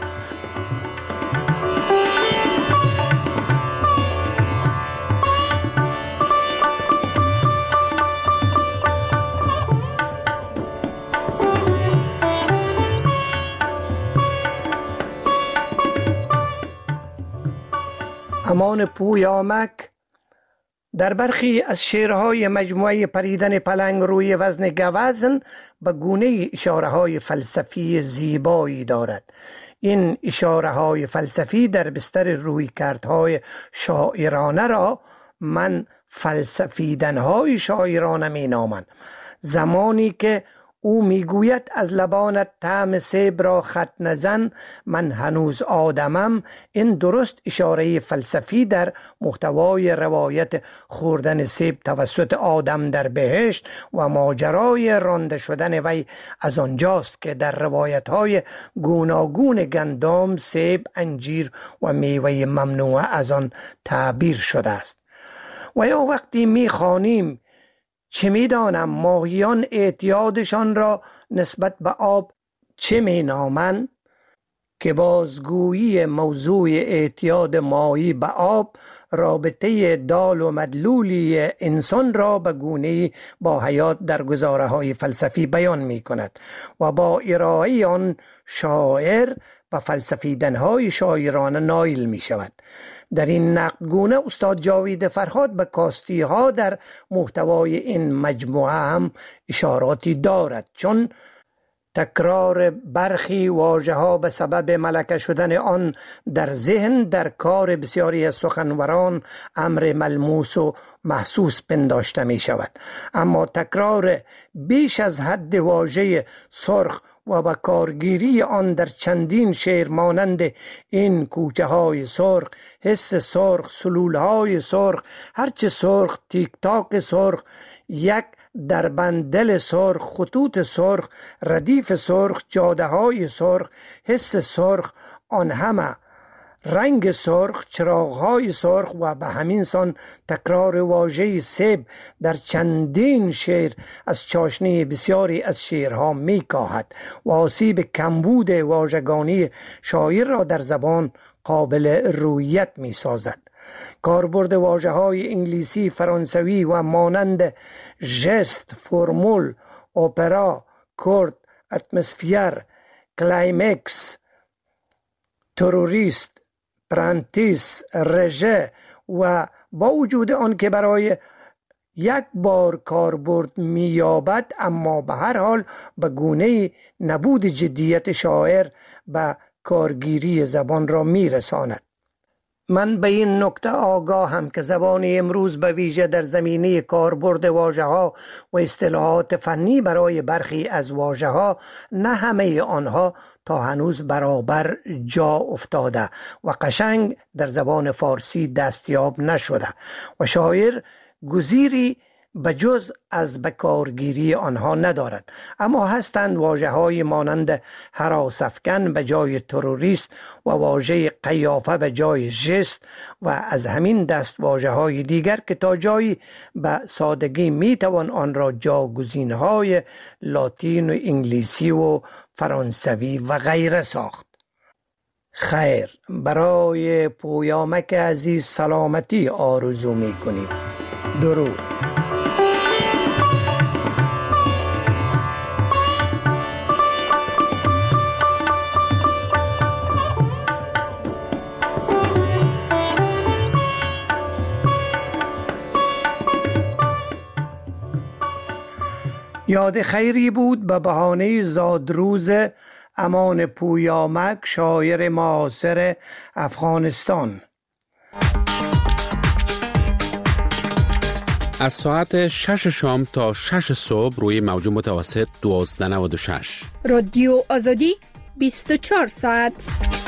امان پویامک در برخی از شعرهای مجموعه پریدن پلنگ روی وزن گوزن به گونه اشاره‌های فلسفی زیبایی دارد. این اشاره‌های فلسفی در بستر رویکردهای شاعرانه را من فلسفیدن‌های شاعرانه می‌نامم. زمانی که او میگوید از لبانت طعم سیب را خط نزن، من هنوز آدمم، این درست اشاره فلسفی در محتوای روایت خوردن سیب توسط آدم در بهشت و ماجرای رانده شدن وی از آنجاست که در روایت‌های گوناگون گندم، سیب، انجیر و میوه ممنوعه از آن تعبیر شده است. و یا وقتی میخوانیم چه میدانم ماهیان اعتیادشان را نسبت به آب چه مینامند، که بازگویی موضوع اعتیاد ماهی به آب رابطه دال و مدلولی انسان را به گونه‌ای با حیات در گزاره‌های فلسفی بیان می کند و با ارائه آن شاعر به فلسفیدن‌های شاعرانه نائل می شود. در این نقدگونه استاد جاوید فرهاد به کاستی ها در محتوای این مجموعه هم اشاراتی دارد، چون تکرار برخی واژه ها به سبب ملکه شدن آن در ذهن در کار بسیاری از سخنوران امر ملموس و محسوس پنداشته می شود. اما تکرار بیش از حد واژه سرخ و با کارگیری آن در چندین شعر مانند این کوچه های سرخ، حس سرخ، سلول های سرخ، هرچه سرخ، تیک تاک سرخ، یک در بندل سرخ، خطوط سرخ، ردیف سرخ، جاده های سرخ، حس سرخ، آن همه رنگ سرخ، چراغ های سرخ و به همین سان تکرار واژه سیب در چندین شعر از چاشنی بسیاری از شعرها می کاهد و آسیب کمبود واژگانی شاعر را در زبان قابل رویت می سازد. کاربرد واژه‌های انگلیسی، فرانسوی و مانند ژست، فرمول، اپرا، کورد، اتمسفیر، کلایمکس، تروریست، پرانتیس، رژه و با وجود آن که برای یک بار کاربرد می‌یابد، اما به هر حال به گونه نبود جدیت شاعر به کارگیری زبان را می‌رساند. من به این نکته آگاهم که زبان امروز به ویژه در زمینه کاربرد واژه‌ها و اصطلاحات فنی برای برخی از واژه‌ها نه همه آنها تا هنوز برابر جا افتاده و قشنگ در زبان فارسی دستیاب نشده و شاعر گزیری بجز از بکارگیری آنها ندارد. اما هستند واژه‌های مانند هراس‌افکن به جای تروریست و واژه قیافه به جای ژست و از همین دست واژه‌های دیگر که تا جایی به سادگی میتوان آن را جاگزین‌های لاتین و انگلیسی و فرانسوی و غیره ساخت. خیر، برای پویامک عزیز سلامتی آرزو می‌کنیم. درود. یاد خیری بود به بهانه زادروز امان پویامک، شاعر معاصر افغانستان. از ساعت 6 شام تا 6 صبح روی موج متوسط 1296. رادیو آزادی 24 ساعت.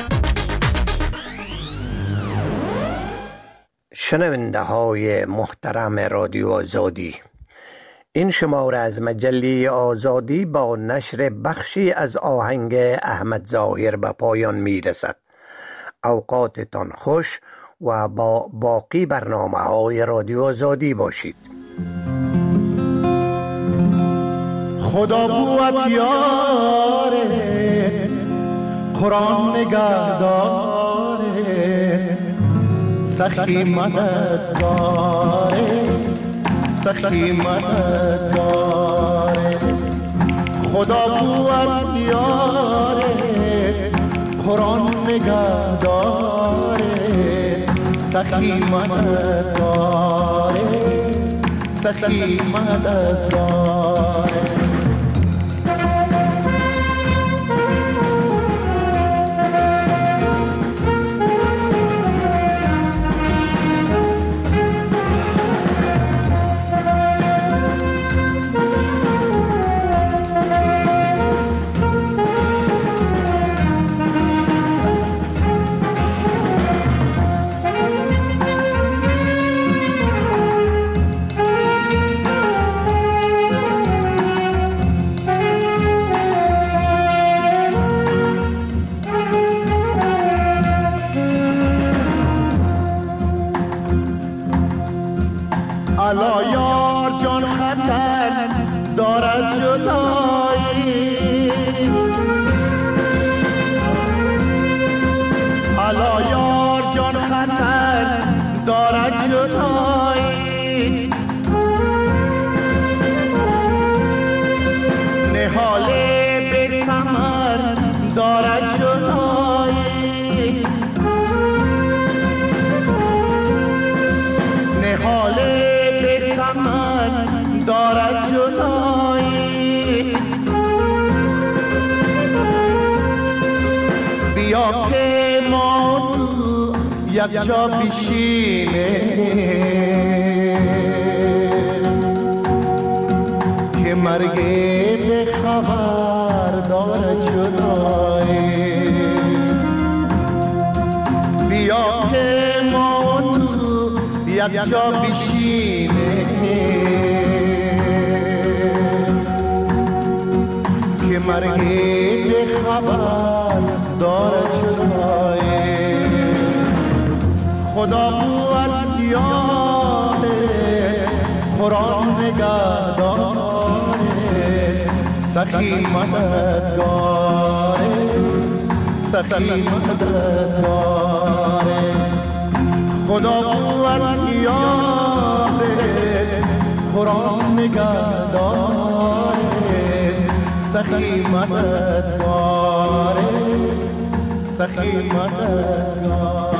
شنونده های محترم رادیو آزادی، این شماره از مجله آزادی با نشر بخشی از آهنگ احمد ظاهر به پایان می رسد. اوقاتتان خوش و با باقی برنامه های رادیو آزادی باشید. خدا بود یاره، قرآن نگهداره، سخی مددگاره، سخی مددگاره. خدا بود یاره، قرآن نگهداره، سخی مددگاره، سخی مددگاره. الا یار جان خطر دارد جدایی، الا یار جان خطر دارد جدایی. نهال به ثمر دارد جدایی، نهال دارد جدایی. یک جا بشینه که مرگ به خبر داره جدایی. بیا که ما تو یک جا بشینه که مرگ به خبر داره جدایی. خدا قوت یاره قرآن نگهداره سخی مددگاره سخی مددگاره. خدا قوت یاره قرآن نگهداره سخی مددگاره سخی مددگاره.